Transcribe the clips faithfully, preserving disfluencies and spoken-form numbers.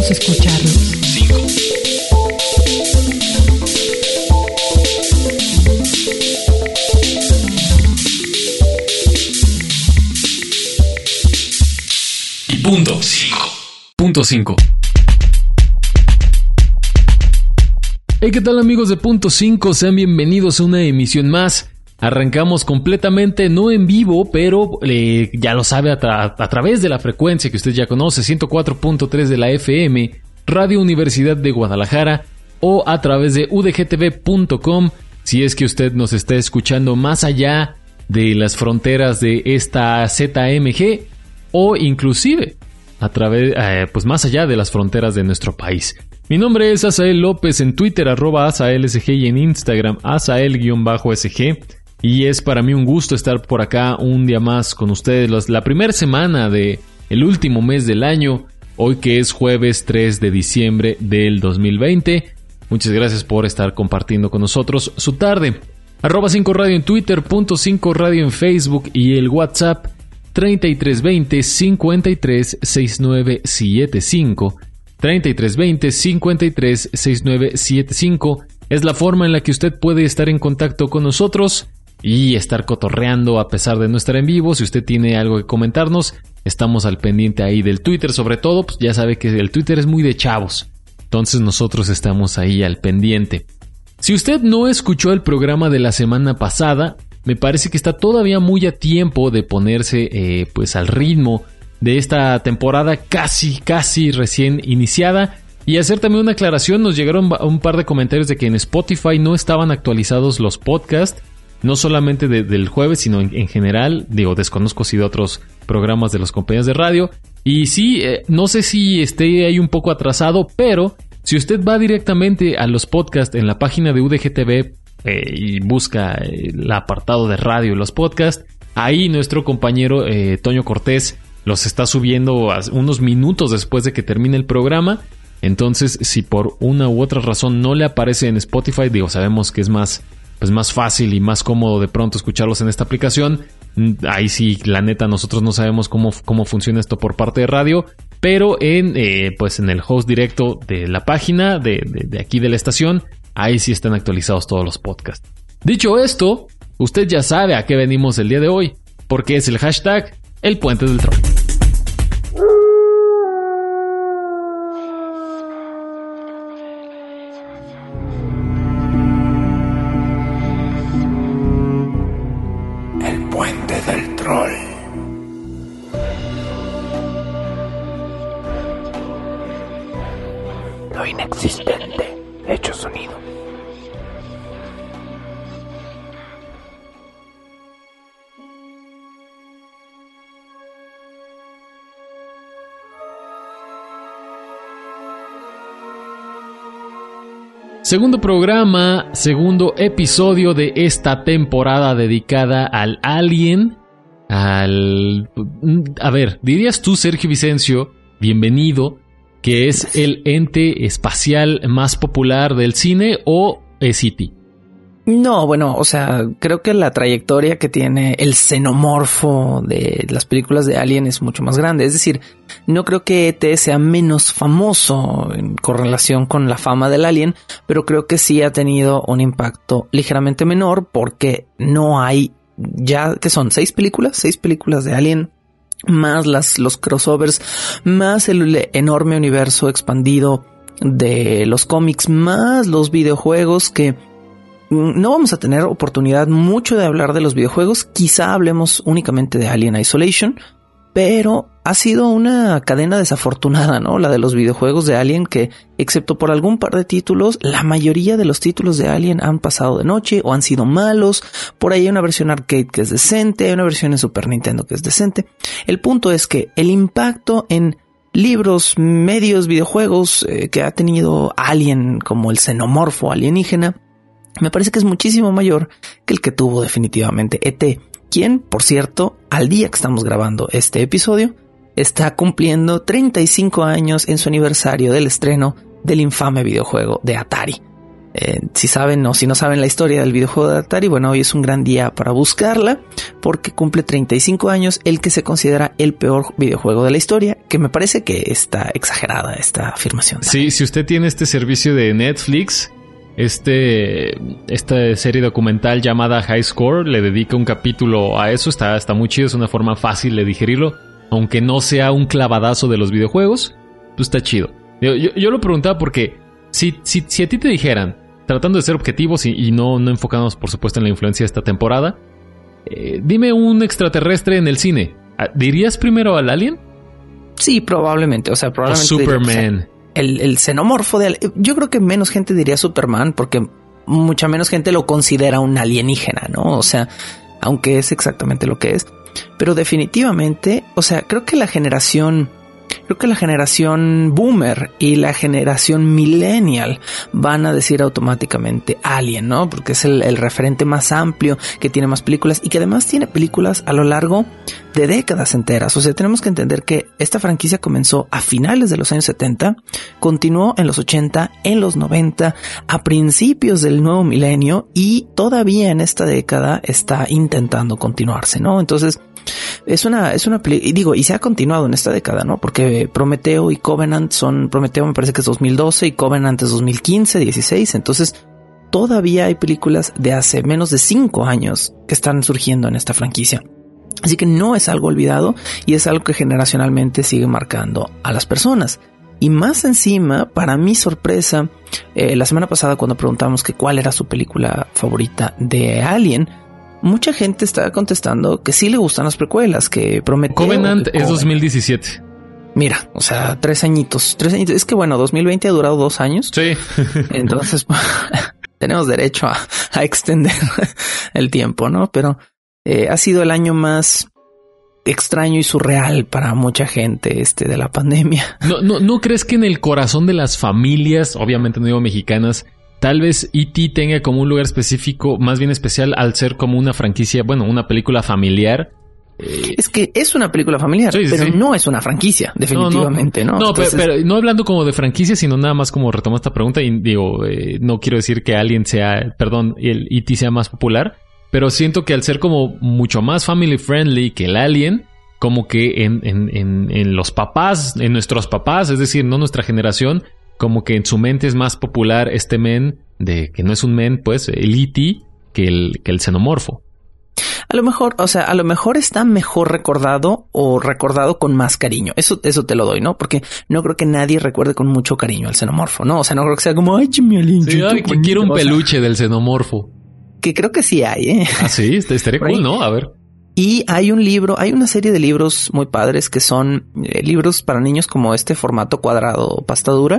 Queremos escucharlos. cinco. Y punto cinco. Punto cinco. Hey, ¿qué tal amigos de Punto cinco? Sean bienvenidos a una emisión más. Arrancamos completamente, no en vivo, pero eh, ya lo sabe a, tra- a través de la frecuencia que usted ya conoce, ciento cuatro punto tres de la F M, Radio Universidad de Guadalajara, o a través de u d g t v punto com, si es que usted nos está escuchando más allá de las fronteras de esta Z M G, o inclusive a través, eh, pues más allá de las fronteras de nuestro país. Mi nombre es Asael López, en Twitter arroba AsaelSG y en Instagram Asael-S G. Y es para mí un gusto estar por acá un día más con ustedes, la primera semana de el último mes del año, hoy que es jueves tres de diciembre del dos mil veinte. Muchas gracias por estar compartiendo con nosotros su tarde. Arroba cinco radio en Twitter, punto cinco radio en Facebook y el WhatsApp treinta y tres veinte, cincuenta y tres, sesenta y nueve setenta y cinco. treinta y tres veinte, cincuenta y tres, sesenta y nueve setenta y cinco es la forma en la que usted puede estar en contacto con nosotros y estar cotorreando a pesar de no estar en vivo. Si usted tiene algo que comentarnos, estamos al pendiente ahí del Twitter, sobre todo, pues ya sabe que el Twitter es muy de chavos, entonces nosotros estamos ahí al pendiente. Si usted no escuchó el programa de la semana pasada, me parece que está todavía muy a tiempo de ponerse eh, pues al ritmo de esta temporada casi, casi recién iniciada. Y hacer también una aclaración, nos llegaron un par de comentarios de que en Spotify no estaban actualizados los podcasts, no solamente de, del jueves, sino en, en general. Digo, desconozco si de otros programas de los compañeros de radio. Y sí, eh, no sé si esté ahí un poco atrasado, pero si usted va directamente a los podcasts en la página de U D G T V eh, y busca eh, el apartado de radio y los podcasts, ahí nuestro compañero eh, Toño Cortés los está subiendo unos minutos después de que termine el programa. Entonces, si por una u otra razón no le aparece en Spotify, digo, sabemos que es más, pues más fácil y más cómodo de pronto escucharlos en esta aplicación. Ahí sí, la neta, nosotros no sabemos cómo, cómo funciona esto por parte de radio, pero en, eh, pues en el host directo de la página, de, de, de aquí de la estación, ahí sí están actualizados todos los podcasts. Dicho esto, usted ya sabe a qué venimos el día de hoy, porque es el hashtag El Puente del Troll. Lo inexistente hecho sonido. Segundo programa, segundo episodio de esta temporada dedicada al Alien, al... A ver, dirías tú, Sergio Vicencio, bienvenido, que es el ente espacial más popular del cine, o es E T? No, bueno, o sea, creo que la trayectoria que tiene el xenomorfo de las películas de Alien es mucho más grande. Es decir, no creo que E T sea menos famoso en correlación con la fama del Alien, pero creo que sí ha tenido un impacto ligeramente menor porque no hay ya, ¿qué son? ¿Seis películas? Seis películas de Alien, más las, los crossovers, más el enorme universo expandido de los cómics, más los videojuegos que... No vamos a tener oportunidad mucho de hablar de los videojuegos, quizá hablemos únicamente de Alien Isolation, pero ha sido una cadena desafortunada, ¿no? La de los videojuegos de Alien, que excepto por algún par de títulos, la mayoría de los títulos de Alien han pasado de noche o han sido malos. Por ahí hay una versión arcade que es decente, hay una versión en Super Nintendo que es decente. El punto es que el impacto en libros, medios, videojuegos eh, que ha tenido Alien como el xenomorfo alienígena, me parece que es muchísimo mayor que el que tuvo definitivamente E T, quien, por cierto, al día que estamos grabando este episodio, está cumpliendo treinta y cinco años en su aniversario del estreno del infame videojuego de Atari. Eh, si saben o si no saben la historia del videojuego de Atari, bueno, hoy es un gran día para buscarla porque cumple treinta y cinco años el que se considera el peor videojuego de la historia, que me parece que está exagerada esta afirmación. Sí, si usted tiene este servicio de Netflix, este esta serie documental llamada High Score le dedica un capítulo a eso, está, está muy chido, es una forma fácil de digerirlo, aunque no sea un clavadazo de los videojuegos, pues está chido. Yo, yo, yo lo preguntaba porque si, si, si a ti te dijeran, tratando de ser objetivos y, y no, no enfocándonos por supuesto en la influencia de esta temporada, eh, dime un extraterrestre en el cine, ¿dirías primero al Alien? Sí, probablemente, o sea, probablemente o Superman. Diría, o sea, el, el xenomorfo de... Yo creo que menos gente diría Superman porque mucha menos gente lo considera un alienígena, ¿no? O sea, aunque es exactamente lo que es. Pero definitivamente, o sea, creo que la generación... Creo que la generación boomer y la generación millennial van a decir automáticamente Alien, ¿no? Porque es el, el referente más amplio, que tiene más películas y que además tiene películas a lo largo de décadas enteras. O sea, tenemos que entender que esta franquicia comenzó a finales de los años setenta, continuó en los ochenta, en los noventa, a principios del nuevo milenio y todavía en esta década está intentando continuarse, ¿no? Entonces, Es una, es una, y digo, y se ha continuado en esta década, ¿no? Porque Prometeo y Covenant son, Prometeo me parece que es dos mil doce y Covenant es dos mil quince, dieciséis. Entonces, todavía hay películas de hace menos de cinco años que están surgiendo en esta franquicia. Así que no es algo olvidado y es algo que generacionalmente sigue marcando a las personas. Y más encima, para mi sorpresa, eh, la semana pasada cuando preguntamos que cuál era su película favorita de Alien, mucha gente está contestando que sí le gustan las precuelas, que Prometeo... Covenant es dos mil diecisiete. Mira, o sea, tres añitos, tres añitos. Es que bueno, dos mil veinte ha durado dos años. Sí. Entonces, tenemos derecho a, a extender el tiempo, ¿no? Pero eh, ha sido el año más extraño y surreal para mucha gente este de la pandemia. ¿No, no, ¿No crees que en el corazón de las familias, obviamente no digo mexicanas, tal vez E T tenga como un lugar específico, más bien especial, al ser como una franquicia, bueno, una película familiar? Eh, es que es una película familiar, sí, pero sí. No es una franquicia, definitivamente, ¿no? No, no Entonces... pero, pero no hablando como de franquicia, sino nada más como retomo esta pregunta y digo, eh, no quiero decir que Alien sea, perdón, el E T sea más popular, pero siento que al ser como mucho más family friendly que el Alien, como que en, en, en, en los papás, en nuestros papás, es decir, no nuestra generación, como que en su mente es más popular este men, de que no es un men, pues, el E T, que el, que el xenomorfo. A lo mejor, o sea, a lo mejor está mejor recordado o recordado con más cariño. Eso, eso te lo doy, ¿no? Porque no creo que nadie recuerde con mucho cariño al xenomorfo, ¿no? O sea, no creo que sea como, ay, mi Alien. Sí, ay, que quiero un peluche, o sea, del xenomorfo. Que creo que sí hay, ¿eh? Ah, sí, estaría cool, ¿no? A ver. Y hay un libro, hay una serie de libros muy padres que son eh, libros para niños como este formato cuadrado pasta dura,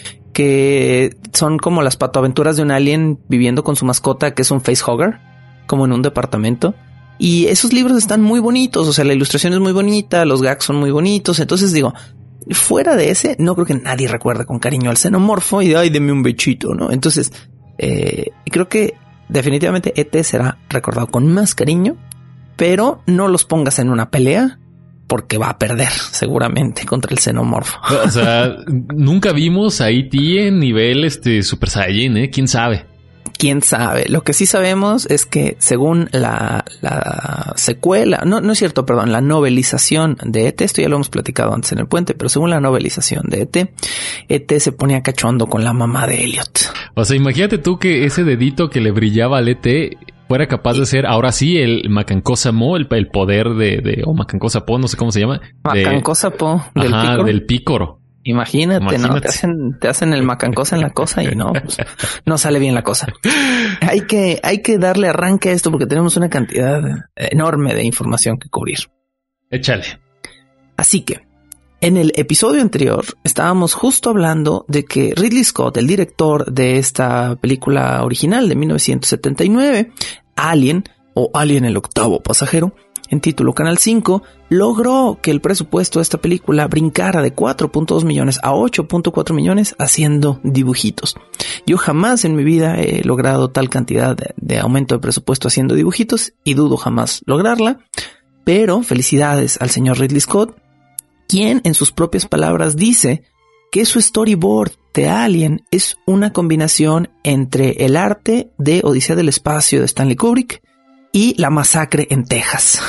que son como las patoaventuras de un alien viviendo con su mascota que es un facehugger, como en un departamento. Y esos libros están muy bonitos, o sea, la ilustración es muy bonita, los gags son muy bonitos. Entonces digo, fuera de ese, no creo que nadie recuerde con cariño al xenomorfo y de, ay, deme un bechito, ¿no? Entonces, eh, creo que definitivamente E T será recordado con más cariño, pero no los pongas en una pelea porque va a perder seguramente contra el xenomorfo. O sea, nunca vimos a E T en nivel este Super Saiyajin, ¿eh? ¿Quién sabe? ¿Quién sabe? Lo que sí sabemos es que según la, la secuela, no, no es cierto, perdón, la novelización de E T, esto ya lo hemos platicado antes en el puente, pero según la novelización de E T, E T se ponía cachondo con la mamá de Elliot. O sea, imagínate tú que ese dedito que le brillaba al E T fuera capaz de ser, ahora sí, el Macancosa Mo, el, el poder de, de o Macancosa Po, no sé cómo se llama. Macancosa Po, del Ajá, pícoro. del pícoro. Imagínate, Imagínate, ¿no? Te hacen, te hacen el macancosa en la cosa y no, pues, no sale bien la cosa. Hay que, hay que darle arranque a esto porque tenemos una cantidad enorme de información que cubrir. Échale. Así que, en el episodio anterior estábamos justo hablando de que Ridley Scott, el director de esta película original de mil novecientos setenta y nueve, Alien o Alien el octavo pasajero, en título Canal cinco, logró que el presupuesto de esta película brincara de cuatro punto dos millones a ocho punto cuatro millones haciendo dibujitos. Yo jamás en mi vida he logrado tal cantidad de, de aumento de presupuesto haciendo dibujitos y dudo jamás lograrla, pero felicidades al señor Ridley Scott, quien en sus propias palabras dice que su storyboard de Alien es una combinación entre el arte de Odisea del Espacio de Stanley Kubrick y La Masacre en Texas,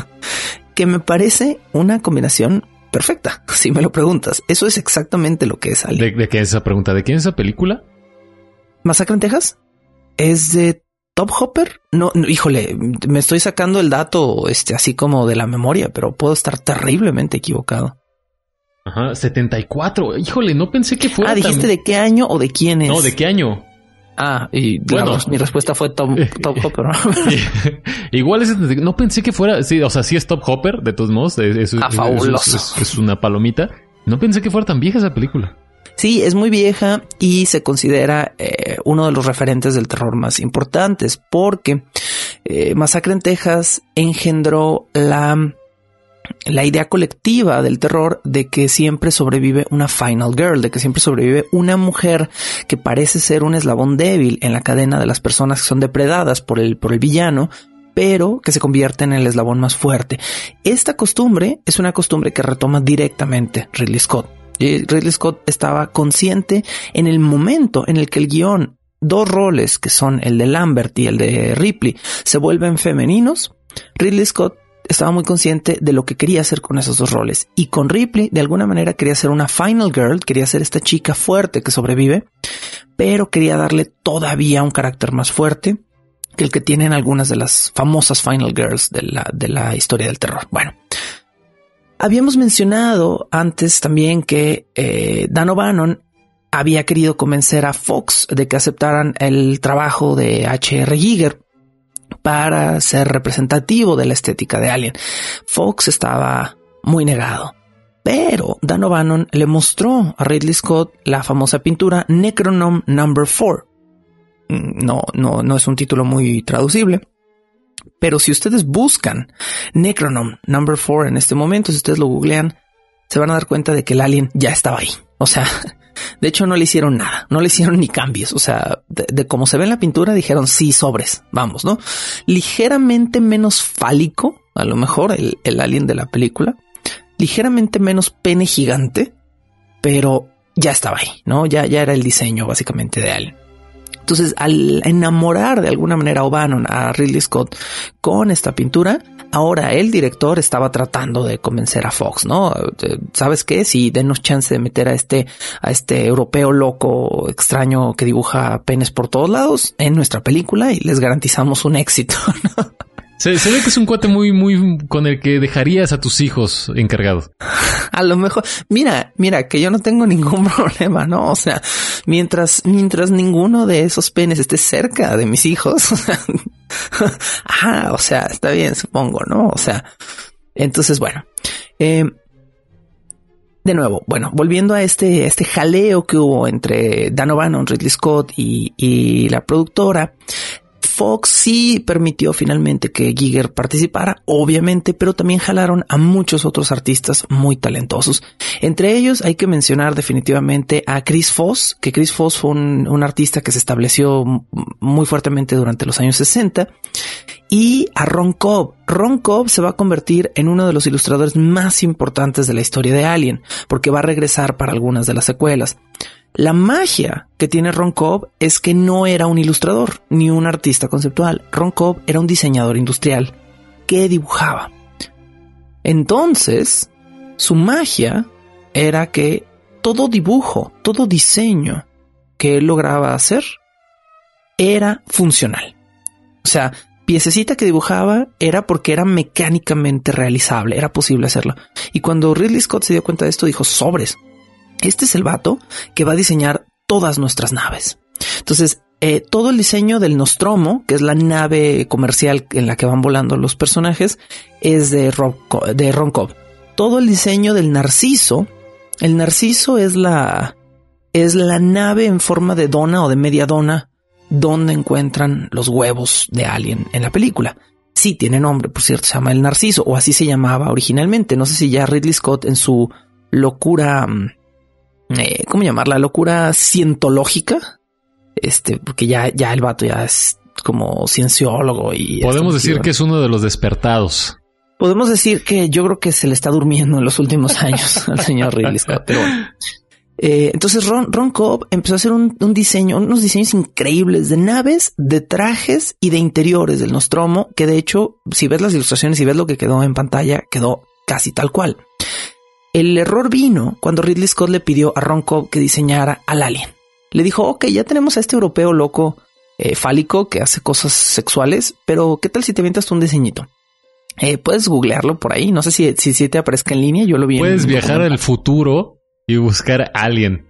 que me parece una combinación perfecta, si me lo preguntas. Eso es exactamente lo que es Alien. ¿De, de qué es esa pregunta? ¿De quién es esa película? ¿Masacre en Texas? ¿Es de Top Hopper? No, no, híjole, me estoy sacando el dato este, así como de la memoria, pero puedo estar terriblemente equivocado. Ajá, setenta y cuatro. Híjole, no pensé que fuera. Ah, ¿dijiste tan... de qué año o de quién es? No, ¿de qué año? Ah, y bueno, la, mi respuesta fue Top, top Hopper. Igual es, no pensé que fuera, sí, o sea, sí es Top Hopper, de todos modos. Es, ah, es, fabuloso. Es, es, es una palomita. No pensé que fuera tan vieja esa película. Sí, es muy vieja y se considera eh, uno de los referentes del terror más importantes porque eh, Masacre en Texas engendró la... la idea colectiva del terror de que siempre sobrevive una final girl, de que siempre sobrevive una mujer que parece ser un eslabón débil en la cadena de las personas que son depredadas por el, por el villano, pero que se convierte en el eslabón más fuerte. Esta costumbre es una costumbre que retoma directamente Ridley Scott. Y Ridley Scott estaba consciente en el momento en el que el guión, dos roles que son el de Lambert y el de Ripley, se vuelven femeninos. Ridley Scott estaba muy consciente de lo que quería hacer con esos dos roles. Y con Ripley, de alguna manera, quería ser una final girl, quería ser esta chica fuerte que sobrevive, pero quería darle todavía un carácter más fuerte que el que tienen algunas de las famosas final girls de la, de la historia del terror. Bueno, habíamos mencionado antes también que eh, Dan O'Bannon había querido convencer a Fox de que aceptaran el trabajo de H R Giger para ser representativo de la estética de Alien. Fox estaba muy negado, pero Dan O'Bannon le mostró a Ridley Scott la famosa pintura Necronom Number four. No, no, no es un título muy traducible, pero si ustedes buscan Necronom Number four en este momento, si ustedes lo googlean, se van a dar cuenta de que el alien ya estaba ahí. O sea, de hecho no le hicieron nada, no le hicieron ni cambios. O sea, de, de cómo se ve en la pintura dijeron sí, sobres, vamos, ¿no? Ligeramente menos fálico, a lo mejor el, el alien de la película, ligeramente menos pene gigante, pero ya estaba ahí, ¿no? Ya, ya era el diseño básicamente de Alien. Entonces, al enamorar de alguna manera a O'Bannon, a Ridley Scott con esta pintura, ahora el director estaba tratando de convencer a Fox, ¿no? ¿Sabes qué? Si denos chance de meter a este, a este europeo loco extraño que dibuja penes por todos lados en nuestra película y les garantizamos un éxito, ¿no? Se, se ve que es un cuate muy, muy con el que dejarías a tus hijos encargados. A lo mejor, mira, mira, que yo no tengo ningún problema, ¿no? O sea, mientras, mientras ninguno de esos penes esté cerca de mis hijos, o sea, ah, o sea, está bien, supongo, ¿no? O sea, entonces, bueno, eh, de nuevo, bueno, volviendo a este, este jaleo que hubo entre Dan O'Bannon, Ridley Scott y, y la productora, Fox sí permitió finalmente que Giger participara, obviamente, pero también jalaron a muchos otros artistas muy talentosos. Entre ellos hay que mencionar definitivamente a Chris Foss, que Chris Foss fue un, un artista que se estableció muy fuertemente durante los años sesenta, y a Ron Cobb. Ron Cobb se va a convertir en uno de los ilustradores más importantes de la historia de Alien, porque va a regresar para algunas de las secuelas. La magia que tiene Ron Cobb es que no era un ilustrador ni un artista conceptual. Ron Cobb era un diseñador industrial que dibujaba. Entonces, su magia era que todo dibujo, todo diseño que él lograba hacer era funcional. O sea, piececita que dibujaba era porque era mecánicamente realizable, era posible hacerlo. Y cuando Ridley Scott se dio cuenta de esto, dijo, sobres. Este es el vato que va a diseñar todas nuestras naves. Entonces, eh, todo el diseño del Nostromo, que es la nave comercial en la que van volando los personajes, es de, Ron, de Ron Cobb. Todo el diseño del Narciso, el Narciso es la, es la nave en forma de dona o de media dona donde encuentran los huevos de Alien en la película. Sí, tiene nombre, por cierto, se llama el Narciso, o así se llamaba originalmente. No sé si ya Ridley Scott en su locura... Eh, ¿cómo llamarla? Locura cientológica. Este, porque ya, ya el vato ya es como cienciólogo y... Podemos decir que es uno de los despertados. Podemos decir que yo creo que se le está durmiendo en los últimos años al señor Ridley Scott. Pero bueno. Eh, entonces Ron, Ron Cobb empezó a hacer un, un diseño, unos diseños increíbles de naves, de trajes y de interiores del Nostromo, que de hecho, si ves las ilustraciones y ves lo que quedó en pantalla, quedó casi tal cual. El error vino cuando Ridley Scott le pidió a Ron Cobb que diseñara al alien. Le dijo, ok, ya tenemos a este europeo loco eh, fálico que hace cosas sexuales, pero ¿qué tal si te avientas tú un diseñito? Eh, puedes googlearlo por ahí. No sé si, si, si te aparezca en línea. Yo lo vi. Puedes en viajar al futuro y buscar Alien.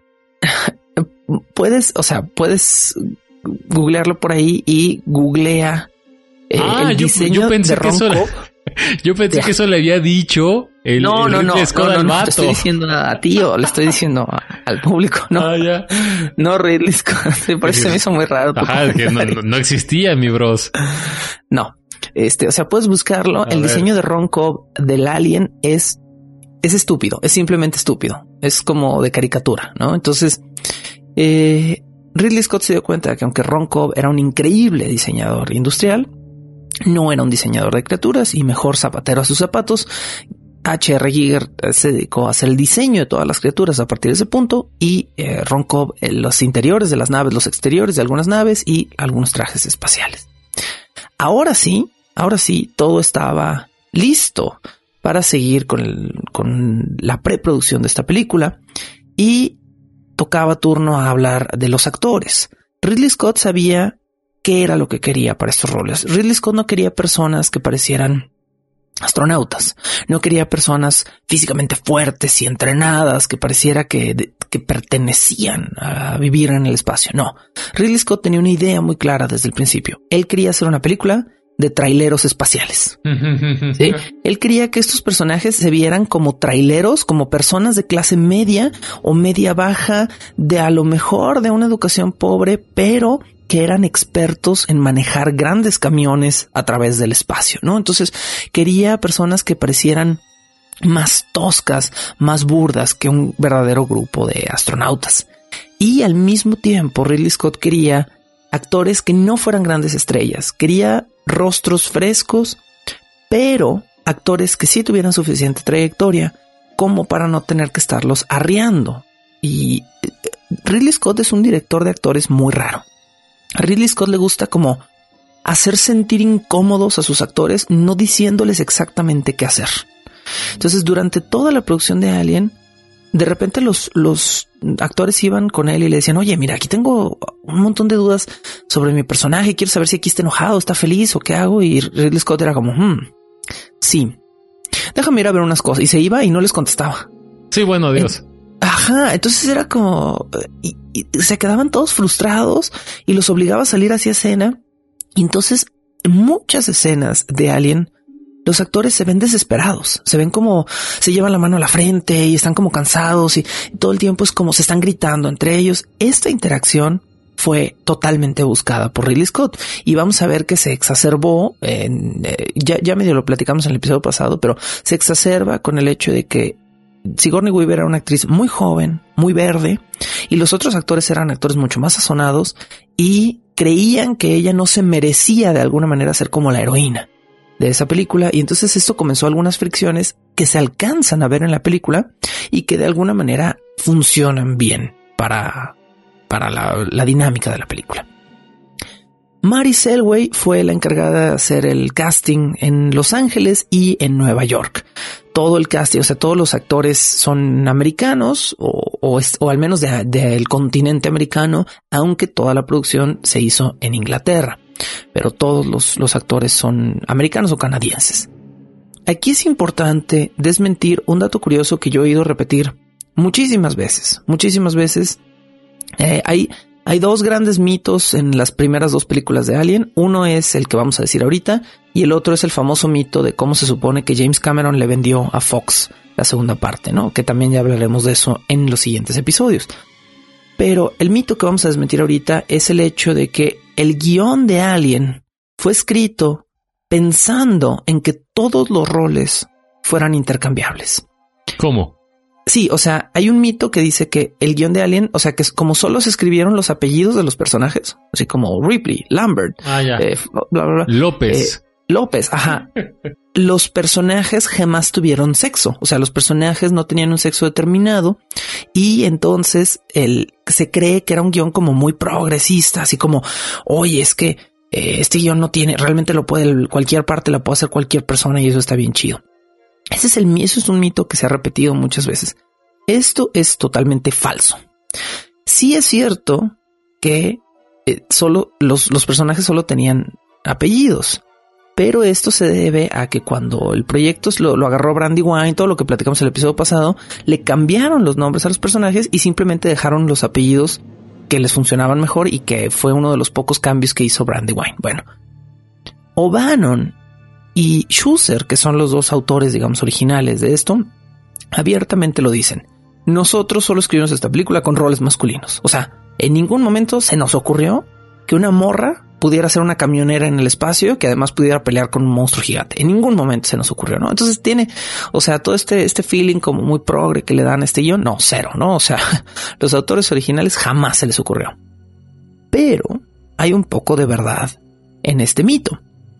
Puedes, o sea, puedes googlearlo por ahí y googlea eh, ah, el yo, diseño yo pensé de que Ron eso Cobb. Le, yo pensé que eso le había dicho el, no, el no, no, Scott no, no, al no, vato. te estoy diciendo a ti o le estoy diciendo a, al público. No, ah, ya. No, Ridley Scott. Por eso se me hizo muy raro. Ajá, que no, no existía, mi bros. No. Este, o sea, puedes buscarlo. A el ver. diseño de Ron Cobb del Alien es, es estúpido, es simplemente estúpido. Es como de caricatura, ¿no? Entonces, eh, Ridley Scott se dio cuenta de que aunque Ron Cobb era un increíble diseñador industrial, no era un diseñador de criaturas y mejor zapatero a sus zapatos. H R. Giger se dedicó a hacer el diseño de todas las criaturas a partir de ese punto y eh, Ron Cobb eh, los interiores de las naves, los exteriores de algunas naves y algunos trajes espaciales. Ahora sí, ahora sí, todo estaba listo para seguir con, el, con la preproducción de esta película y tocaba turno a hablar de los actores. Ridley Scott sabía qué era lo que quería para estos roles. Ridley Scott no quería personas que parecieran astronautas, no quería personas físicamente fuertes y entrenadas que pareciera que, que pertenecían a vivir en el espacio. No, Ridley Scott tenía una idea muy clara desde el principio. Él quería hacer una película de traileros espaciales. ¿Sí? Él quería que estos personajes se vieran como traileros, como personas de clase media o media baja, de a lo mejor de una educación pobre, pero que eran expertos en manejar grandes camiones a través del espacio, ¿no? Entonces quería personas que parecieran más toscas, más burdas que un verdadero grupo de astronautas. Y al mismo tiempo Ridley Scott quería actores que no fueran grandes estrellas. Quería rostros frescos, pero actores que sí tuvieran suficiente trayectoria como para no tener que estarlos arreando. Y Ridley Scott es un director de actores muy raro. A Ridley Scott le gusta como hacer sentir incómodos a sus actores, no diciéndoles exactamente qué hacer. Entonces, durante toda la producción de Alien, de repente los, los actores iban con él y le decían, oye, mira, aquí tengo un montón de dudas sobre mi personaje. Quiero saber si aquí está enojado, está feliz o qué hago. Y Ridley Scott era como, hmm, sí, déjame ir a ver unas cosas. Y se iba y no les contestaba. Sí, bueno, Dios. En- Ajá, entonces era como... Y, y se quedaban todos frustrados y los obligaba a salir hacia escena. Y entonces, en muchas escenas de Alien, los actores se ven desesperados. Se ven como se llevan la mano a la frente y están como cansados y todo el tiempo es como se están gritando entre ellos. Esta interacción fue totalmente buscada por Ridley Scott y vamos a ver que se exacerbó. En, eh, ya, ya medio lo platicamos en el episodio pasado, pero se exacerba con el hecho de que Sigourney Weaver era una actriz muy joven, muy verde, y los otros actores eran actores mucho más sazonados y creían que ella no se merecía de alguna manera ser como la heroína de esa película. Y entonces esto comenzó algunas fricciones que se alcanzan a ver en la película y que de alguna manera funcionan bien para, para la, la dinámica de la película. Mary Selway fue la encargada de hacer el casting en Los Ángeles y en Nueva York. Todo el casting, o sea, todos los actores son americanos o, o, es, o al menos del de, de continente americano, aunque toda la producción se hizo en Inglaterra. Pero todos los, los actores son americanos o canadienses. Aquí es importante desmentir un dato curioso que yo he oído repetir muchísimas veces, muchísimas veces. Eh, hay... Hay dos grandes mitos en las primeras dos películas de Alien. Uno es el que vamos a decir ahorita y el otro es el famoso mito de cómo se supone que James Cameron le vendió a Fox la segunda parte, ¿no? Que también ya hablaremos de eso en los siguientes episodios. Pero el mito que vamos a desmentir ahorita es el hecho de que el guión de Alien fue escrito pensando en que todos los roles fueran intercambiables. ¿Cómo? Sí, o sea, hay un mito que dice que el guión de Alien, o sea, que es como solo se escribieron los apellidos de los personajes, así como Ripley, Lambert, ah, ya. Eh, bla, bla, bla. López. Eh, López, ajá. Los personajes jamás tuvieron sexo. O sea, los personajes no tenían un sexo determinado. Y entonces el, se cree que era un guión como muy progresista, así como, oye, es que eh, este guión no tiene, realmente lo puede, cualquier parte la puede hacer cualquier persona y eso está bien chido. Ese es el, eso es un mito que se ha repetido muchas veces. Esto es totalmente falso. Sí es cierto que eh, solo los, los personajes solo tenían apellidos. Pero esto se debe a que cuando el proyecto lo, lo agarró Brandywine, todo lo que platicamos el episodio pasado, le cambiaron los nombres a los personajes y simplemente dejaron los apellidos que les funcionaban mejor y que fue uno de los pocos cambios que hizo Brandywine. Bueno, O'Bannon y Schuster, que son los dos autores, digamos, originales de esto, abiertamente lo dicen. Nosotros solo escribimos esta película con roles masculinos. O sea, en ningún momento se nos ocurrió que una morra pudiera ser una camionera en el espacio que además pudiera pelear con un monstruo gigante. En ningún momento se nos ocurrió, ¿no? Entonces tiene, o sea, todo este, este feeling como muy progre que le dan a este guión, no, cero, ¿no? O sea, los autores originales jamás se les ocurrió. Pero hay un poco de verdad en este mito.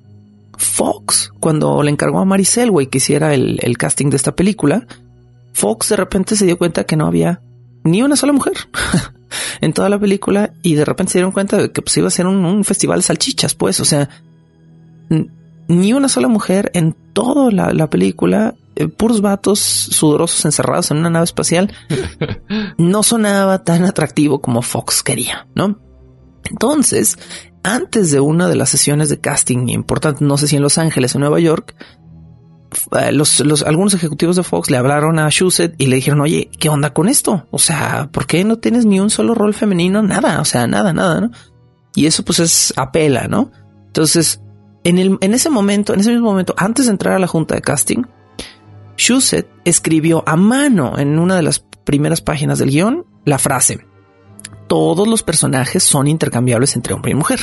Fox, cuando le encargó a Mary Selway que hiciera el, el casting de esta película, Fox de repente se dio cuenta que no había ni una sola mujer en toda la película y de repente se dieron cuenta de que pues, iba a ser un, un festival de salchichas, pues, o sea, n- ni una sola mujer en toda la, la película, eh, puros vatos sudorosos encerrados en una nave espacial. No sonaba tan atractivo como Fox quería, ¿no? Entonces, antes de una de las sesiones de casting importantes, no sé si en Los Ángeles o Nueva York, Los, los, algunos ejecutivos de Fox le hablaron a Shusett y le dijeron, oye, ¿qué onda con esto? O sea, ¿por qué no tienes ni un solo rol femenino? Nada, o sea, nada, nada, ¿no? Y eso pues es apela, ¿no? Entonces, en el, en ese momento, en ese mismo momento, antes de entrar a la junta de casting, Shusett escribió a mano en una de las primeras páginas del guión la frase, todos los personajes son intercambiables entre hombre y mujer.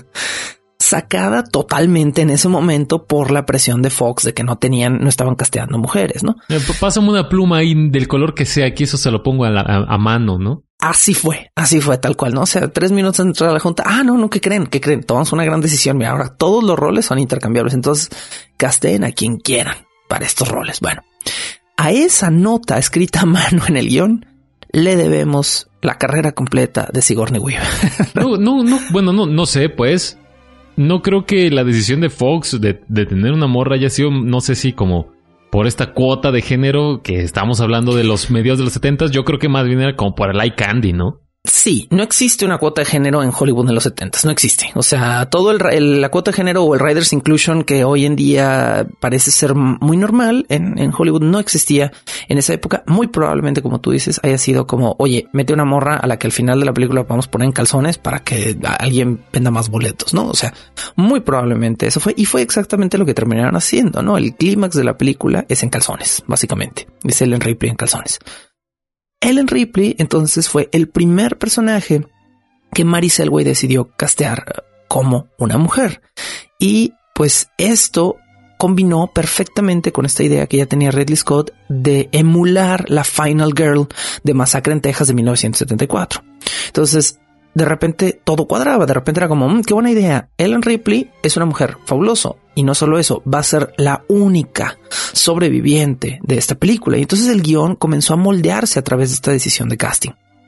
Sacada totalmente en ese momento por la presión de Fox de que no tenían, no estaban casteando mujeres, ¿no? Eh, pásame una pluma ahí del color que sea, aquí eso se lo pongo a, la, a, a mano, ¿no? Así fue, así fue tal cual, ¿no? O sea, tres minutos antes de entrar a la junta, ah, no, no, ¿qué creen? ¿Qué creen? Tomamos una gran decisión, mira, ahora todos los roles son intercambiables, entonces casteen a quien quieran para estos roles. Bueno, a esa nota escrita a mano en el guión le debemos la carrera completa de Sigourney Weaver. No, no, no, bueno, no, no sé, pues... No creo que la decisión de Fox de, de tener una morra haya sido, no sé si como por esta cuota de género que estamos hablando de los medios de los setentas. Yo creo que más bien era como por el eye candy, ¿no? Sí, no existe una cuota de género en Hollywood en los setentas, no existe. O sea, todo el, el la cuota de género o el Writers Inclusion que hoy en día parece ser muy normal en, en Hollywood no existía en esa época. Muy probablemente, como tú dices, haya sido como, oye, mete una morra a la que al final de la película vamos a poner en calzones para que alguien venda más boletos, ¿no? O sea, muy probablemente eso fue y fue exactamente lo que terminaron haciendo, ¿no? El clímax de la película es en calzones, básicamente. Es Ellen Ripley en calzones. Ellen Ripley entonces fue el primer personaje que Mary Selway decidió castear como una mujer. Y pues esto combinó perfectamente con esta idea que ya tenía Ridley Scott de emular la Final Girl de Masacre en Texas de mil novecientos setenta y cuatro. Entonces, de repente todo cuadraba, de repente era como, mmm, qué buena idea. Ellen Ripley es una mujer fabuloso. Y no solo eso, va a ser la única sobreviviente de esta película. Y entonces el guión comenzó a moldearse a través de esta decisión de casting.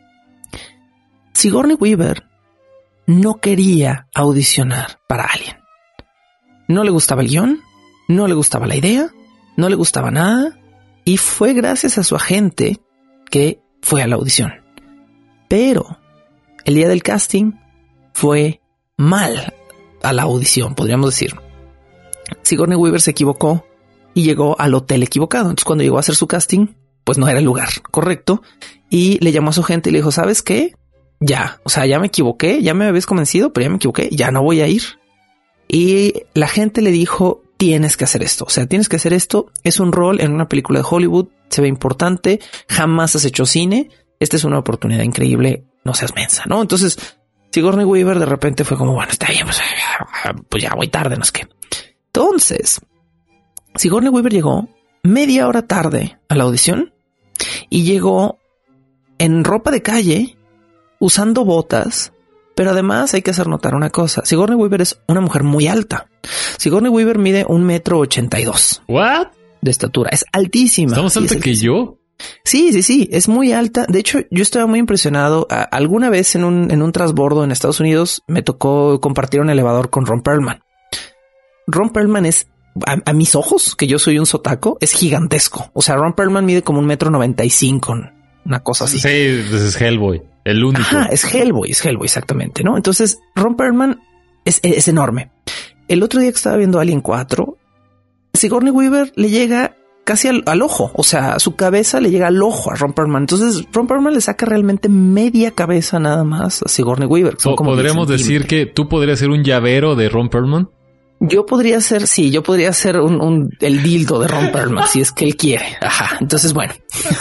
Sigourney Weaver no quería audicionar para Alien. No le gustaba el guión, no le gustaba la idea, no le gustaba nada. Y fue gracias a su agente que fue a la audición. Pero el día del casting fue mal a la audición, podríamos decir. Sigourney Weaver se equivocó y llegó al hotel equivocado. Entonces, cuando llegó a hacer su casting, pues no era el lugar correcto y le llamó a su gente y le dijo, ¿sabes qué? Ya, o sea, ya me equivoqué, ya me habías convencido, pero ya me equivoqué, ya no voy a ir. Y la gente le dijo, tienes que hacer esto. O sea, tienes que hacer esto. Es un rol en una película de Hollywood, se ve importante, jamás has hecho cine. Esta es una oportunidad increíble, no seas mensa, ¿no? Entonces, Sigourney Weaver de repente fue como, bueno, está bien, pues, pues ya voy tarde, no sé qué. Entonces, Sigourney Weaver llegó media hora tarde a la audición y llegó en ropa de calle, usando botas Pero además hay que hacer notar una cosa. Sigourney Weaver es una mujer muy alta. Sigourney Weaver mide un metro ochenta y dos. ¿What? De estatura. Es altísima. ¿Está más Sí, alta es que altísima. yo? Sí, sí, sí. Es muy alta. De hecho, yo estaba muy impresionado. A- alguna vez en un, en un transbordo en Estados Unidos me tocó compartir un elevador con Ron Perlman. Ron Perlman es, a, a mis ojos, que yo soy un sotaco, es gigantesco. O sea, Ron Perlman mide como un metro noventa y cinco, una cosa así. Sí, ese es Hellboy, el único. Ajá, es Hellboy, es Hellboy, exactamente, ¿no? Entonces, Ron Perlman es, es enorme. El otro día que estaba viendo Alien cuatro, Sigourney Weaver le llega casi al, al ojo, o sea, su cabeza le llega al ojo a Ron Perlman. Entonces, Ron Perlman le saca realmente media cabeza nada más a Sigourney Weaver. Son O- como diez ¿Podríamos decir centímetros. que tú podrías ser un llavero de Ron Perlman? Yo podría ser, sí, yo podría ser un, un el dildo de Ron Perlman si es que él quiere. Ajá. Entonces, bueno.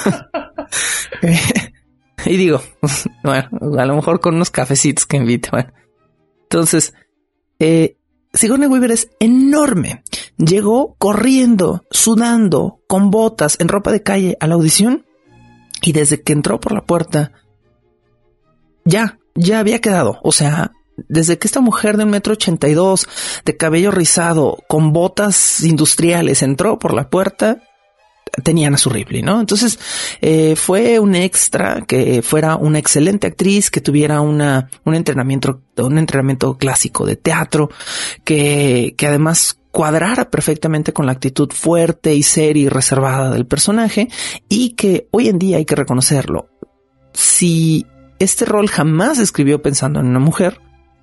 Y digo, bueno, a lo mejor con unos cafecitos que invite. Bueno, entonces, eh, Sigourney Weaver es enorme. Llegó corriendo, sudando, con botas, en ropa de calle a la audición. Y desde que entró por la puerta, ya, ya había quedado. O sea, desde que esta mujer de un metro ochenta y dos, de cabello rizado, con botas industriales, entró por la puerta, tenían a su Ripley, ¿no? Entonces, eh, fue un extra que fuera una excelente actriz, que tuviera una, un entrenamiento, un entrenamiento clásico de teatro, que, que además cuadrara perfectamente con la actitud fuerte y seria y reservada del personaje, y que hoy en día hay que reconocerlo. Si este rol jamás se escribió pensando en una mujer,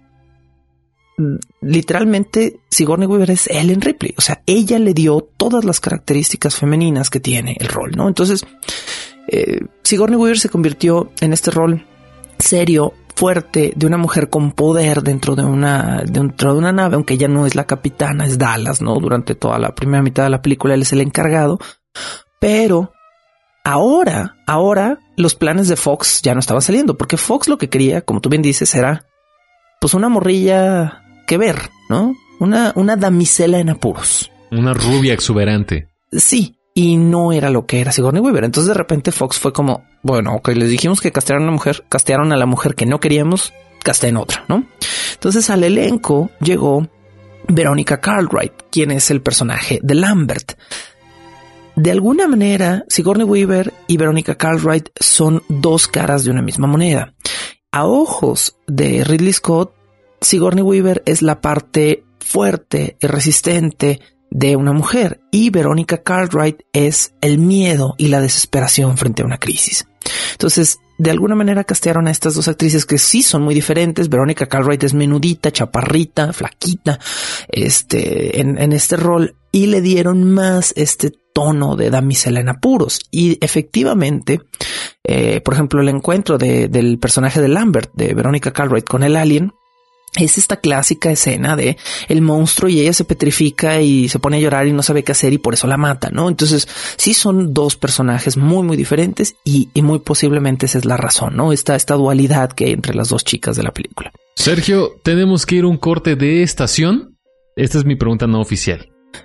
literalmente Sigourney Weaver es Ellen Ripley. O sea, ella le dio todas las características femeninas que tiene el rol, ¿no? Entonces, eh, Sigourney Weaver se convirtió en este rol serio, fuerte, de una mujer con poder dentro de una, dentro de una nave, aunque ella no es la capitana, es Dallas, ¿no? Durante toda la primera mitad de la película él es el encargado, pero ahora, ahora los planes de Fox ya no estaban saliendo, porque Fox lo que quería, como tú bien dices, era pues una morrilla que ver, ¿no? Una, una damisela en apuros. Una rubia exuberante. Sí, y no era lo que era Sigourney Weaver. Entonces de repente Fox fue como, bueno, ok, les dijimos que castearon a una mujer, castearon a la mujer que no queríamos, casteen otra, ¿no? Entonces al elenco llegó Veronica Cartwright, quien es el personaje de Lambert. De alguna manera, Sigourney Weaver y Veronica Cartwright son dos caras de una misma moneda. A ojos de Ridley Scott, Sigourney Weaver es la parte fuerte y resistente de una mujer, y Veronica Cartwright es el miedo y la desesperación frente a una crisis. Entonces, de alguna manera castearon a estas dos actrices que sí son muy diferentes. Veronica Cartwright es menudita, chaparrita, flaquita, este, en, en este rol, y le dieron más este tono de damisela en apuros. Y efectivamente, eh, por ejemplo, el encuentro de, del personaje de Lambert, de Veronica Cartwright, con el alien, es esta clásica escena de el monstruo y ella se petrifica y se pone a llorar y no sabe qué hacer y por eso la mata, ¿no? Entonces sí son dos personajes muy, muy diferentes, y, y muy posiblemente esa es la razón, ¿no? Esta, esta dualidad que hay entre las dos chicas de la película. Sergio, tenemos que ir a un corte de estación. Esta es mi pregunta no oficial.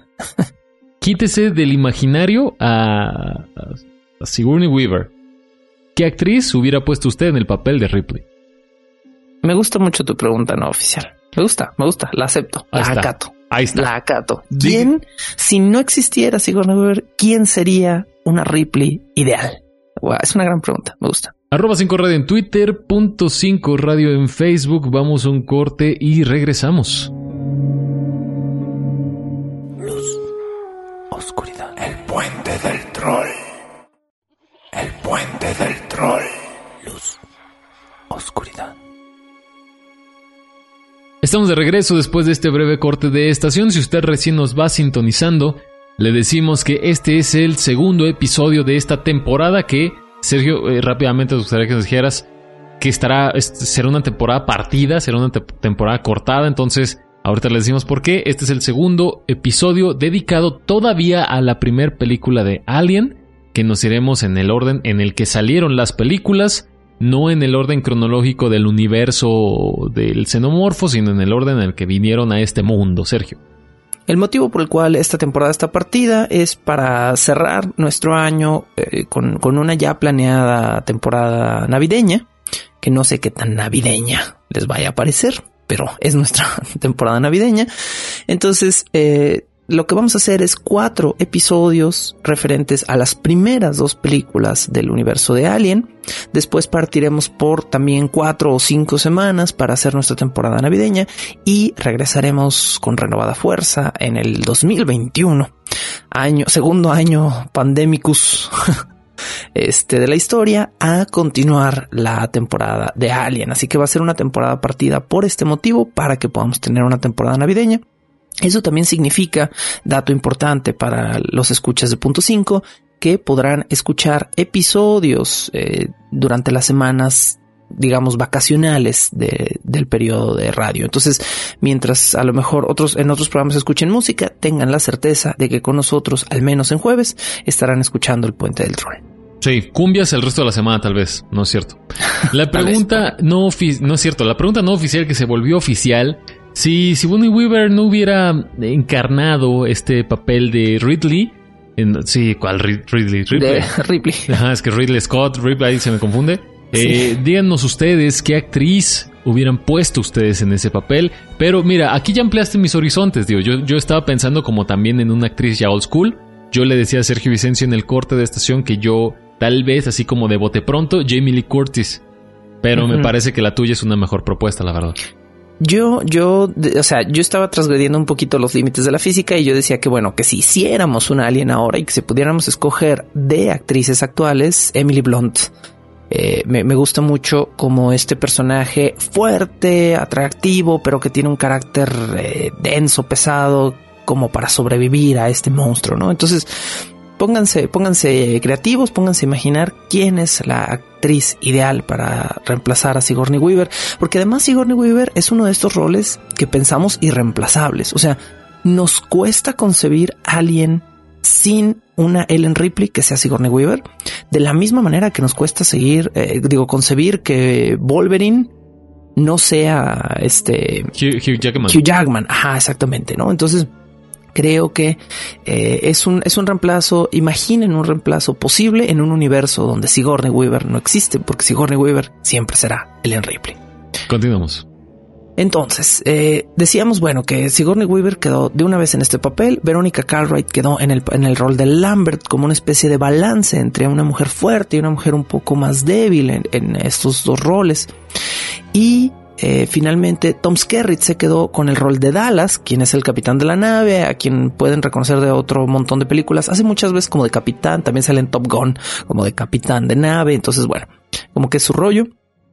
Quítese del imaginario a, a, a Sigourney Weaver. ¿Qué actriz hubiera puesto usted en el papel de Ripley? Me gusta mucho tu pregunta no oficial. Me gusta, me gusta, la acepto, Ahí la está. acato. Ahí está. La acato. ¿Quién, si no existiera Sigourney Weaver, quién sería una Ripley ideal? Wow, es una gran pregunta, me gusta. Arroba cinco radio en Twitter, punto cinco radio en Facebook. Vamos a un corte y regresamos. Luz, oscuridad. El puente del troll. El puente del troll. Luz, oscuridad. Estamos de regreso después de este breve corte de estación. Si usted recién nos va sintonizando, le decimos que este es el segundo episodio de esta temporada que, Sergio, eh, rápidamente nos gustaría que nos dijeras que estará, es, será una temporada partida, será una te- temporada cortada. Entonces, ahorita le decimos por qué. Este es el segundo episodio dedicado todavía a la primer película de Alien, que nos iremos en el orden en el que salieron las películas. No en el orden cronológico del universo del xenomorfo, sino en el orden en el que vinieron a este mundo, Sergio. El motivo por el cual esta temporada está partida es para cerrar nuestro año eh, con, con una ya planeada temporada navideña, que no sé qué tan navideña les vaya a parecer, pero es nuestra temporada navideña. Entonces, eh, lo que vamos a hacer es cuatro episodios referentes a las primeras dos películas del universo de Alien. Después partiremos por también cuatro o cinco semanas para hacer nuestra temporada navideña y regresaremos con renovada fuerza en el dos mil veintiuno, año, segundo año pandemicus este de la historia, a continuar la temporada de Alien. Así que va a ser una temporada partida por este motivo, para que podamos tener una temporada navideña. Eso también significa, dato importante para los escuchas de Punto cinco, que podrán escuchar episodios eh, durante las semanas, digamos, vacacionales de, del periodo de radio. Entonces, mientras a lo mejor otros en otros programas escuchen música, tengan la certeza de que con nosotros, al menos en jueves, estarán escuchando El Puente del Troll. Sí, cumbias el resto de la semana tal vez, no es cierto. La pregunta no, ofi- no es cierto, la pregunta no oficial que se volvió oficial: Si Sigourney Weaver no hubiera encarnado este papel de Ridley, en, sí, ¿cuál Ridley? Ripley. De Ripley. Ajá, es que Ridley Scott, Ripley, ahí se me confunde. Sí. Eh, díganos ustedes qué actriz hubieran puesto ustedes en ese papel. Pero mira, aquí ya ampliaste mis horizontes, digo. Yo, yo estaba pensando como también en una actriz ya old school. Yo le decía a Sergio Vicencio en el corte de estación que yo, tal vez, así como de bote pronto, Jamie Lee Curtis. Pero uh-huh. me parece que la tuya es una mejor propuesta, la verdad. Yo, yo, o sea, yo estaba transgrediendo un poquito los límites de la física y yo decía que bueno, que si hiciéramos una Alien ahora y que si pudiéramos escoger de actrices actuales, Emily Blunt. Eh, me, me gusta mucho como este personaje fuerte, atractivo, pero que tiene un carácter eh, denso, pesado, como para sobrevivir a este monstruo, ¿no? Entonces, Pónganse, pónganse creativos, pónganse a imaginar quién es la actriz ideal para reemplazar a Sigourney Weaver, porque además Sigourney Weaver es uno de estos roles que pensamos irreemplazables. O sea, nos cuesta concebir a alguien sin una Ellen Ripley que sea Sigourney Weaver, de la misma manera que nos cuesta seguir, eh, digo, concebir que Wolverine no sea este Hugh, Hugh Jackman. Hugh Jackman, ajá, exactamente, ¿no? Entonces, creo que eh, es un es un reemplazo. Imaginen un reemplazo posible en un universo donde Sigourney Weaver no existe, porque Sigourney Weaver siempre será Ellen Ripley. Continuamos. Entonces, eh, decíamos, bueno, que Sigourney Weaver quedó de una vez en este papel. Verónica Cartwright quedó en el, en el rol de Lambert, como una especie de balance entre una mujer fuerte y una mujer un poco más débil en, en estos dos roles. Y Eh, finalmente Tom Skerritt se quedó con el rol de Dallas, quien es el capitán de la nave, a quien pueden reconocer de otro montón de películas. Hace muchas veces como de capitán, también sale en Top Gun como de capitán de nave. Entonces, bueno, como que es su rollo.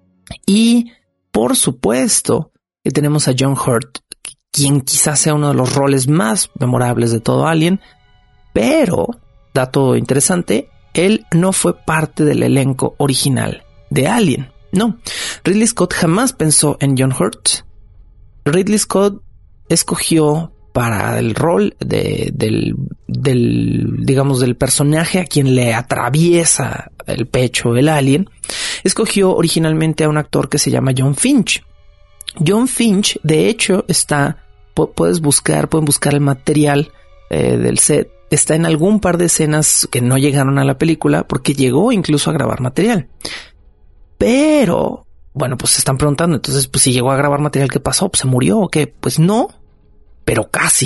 Y por supuesto que tenemos a John Hurt, quien quizás sea uno de los roles más memorables de todo Alien, pero, dato interesante, él no fue parte del elenco original de Alien. No, Ridley Scott jamás pensó en John Hurt. Ridley Scott escogió para el rol de, del, del, digamos, del personaje a quien le atraviesa el pecho el alien, escogió originalmente a un actor que se llama John Finch. John Finch, de hecho, está, puedes buscar, pueden buscar el material eh, del set. Está en algún par de escenas que no llegaron a la película porque llegó incluso a grabar material. Pero, bueno, pues se están preguntando, entonces, pues si llegó a grabar material, ¿qué pasó? ¿Pues se murió o qué? Pues no, pero casi.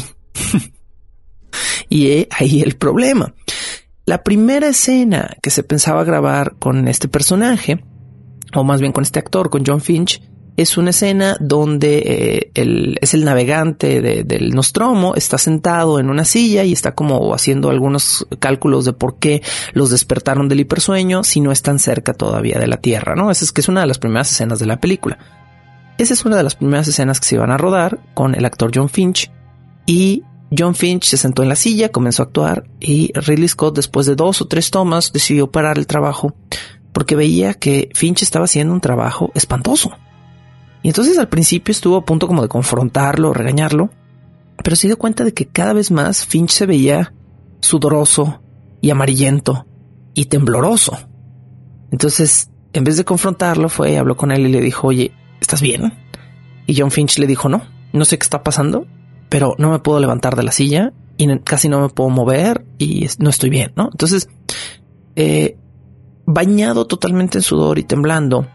Y ahí el problema. La primera escena que se pensaba grabar con este personaje, o más bien con este actor, con John Finch, es una escena donde eh, el, es el navegante de, del Nostromo, está sentado en una silla y está como haciendo algunos cálculos de por qué los despertaron del hipersueño si no están cerca todavía de la Tierra, ¿no? Esa es que es una de las primeras escenas de la película. Esa es una de las primeras escenas que se iban a rodar con el actor John Finch, y John Finch se sentó en la silla, comenzó a actuar, y Ridley Scott, después de dos o tres tomas, decidió parar el trabajo porque veía que Finch estaba haciendo un trabajo espantoso. Y entonces al principio estuvo a punto como de confrontarlo, regañarlo, pero se dio cuenta de que cada vez más Finch se veía sudoroso y amarillento y tembloroso. Entonces, en vez de confrontarlo, fue y habló con él y le dijo, oye, ¿estás bien? Y John Finch le dijo, no, no sé qué está pasando, pero no me puedo levantar de la silla y casi no me puedo mover y no estoy bien, ¿no? Entonces, eh, bañado totalmente en sudor y temblando,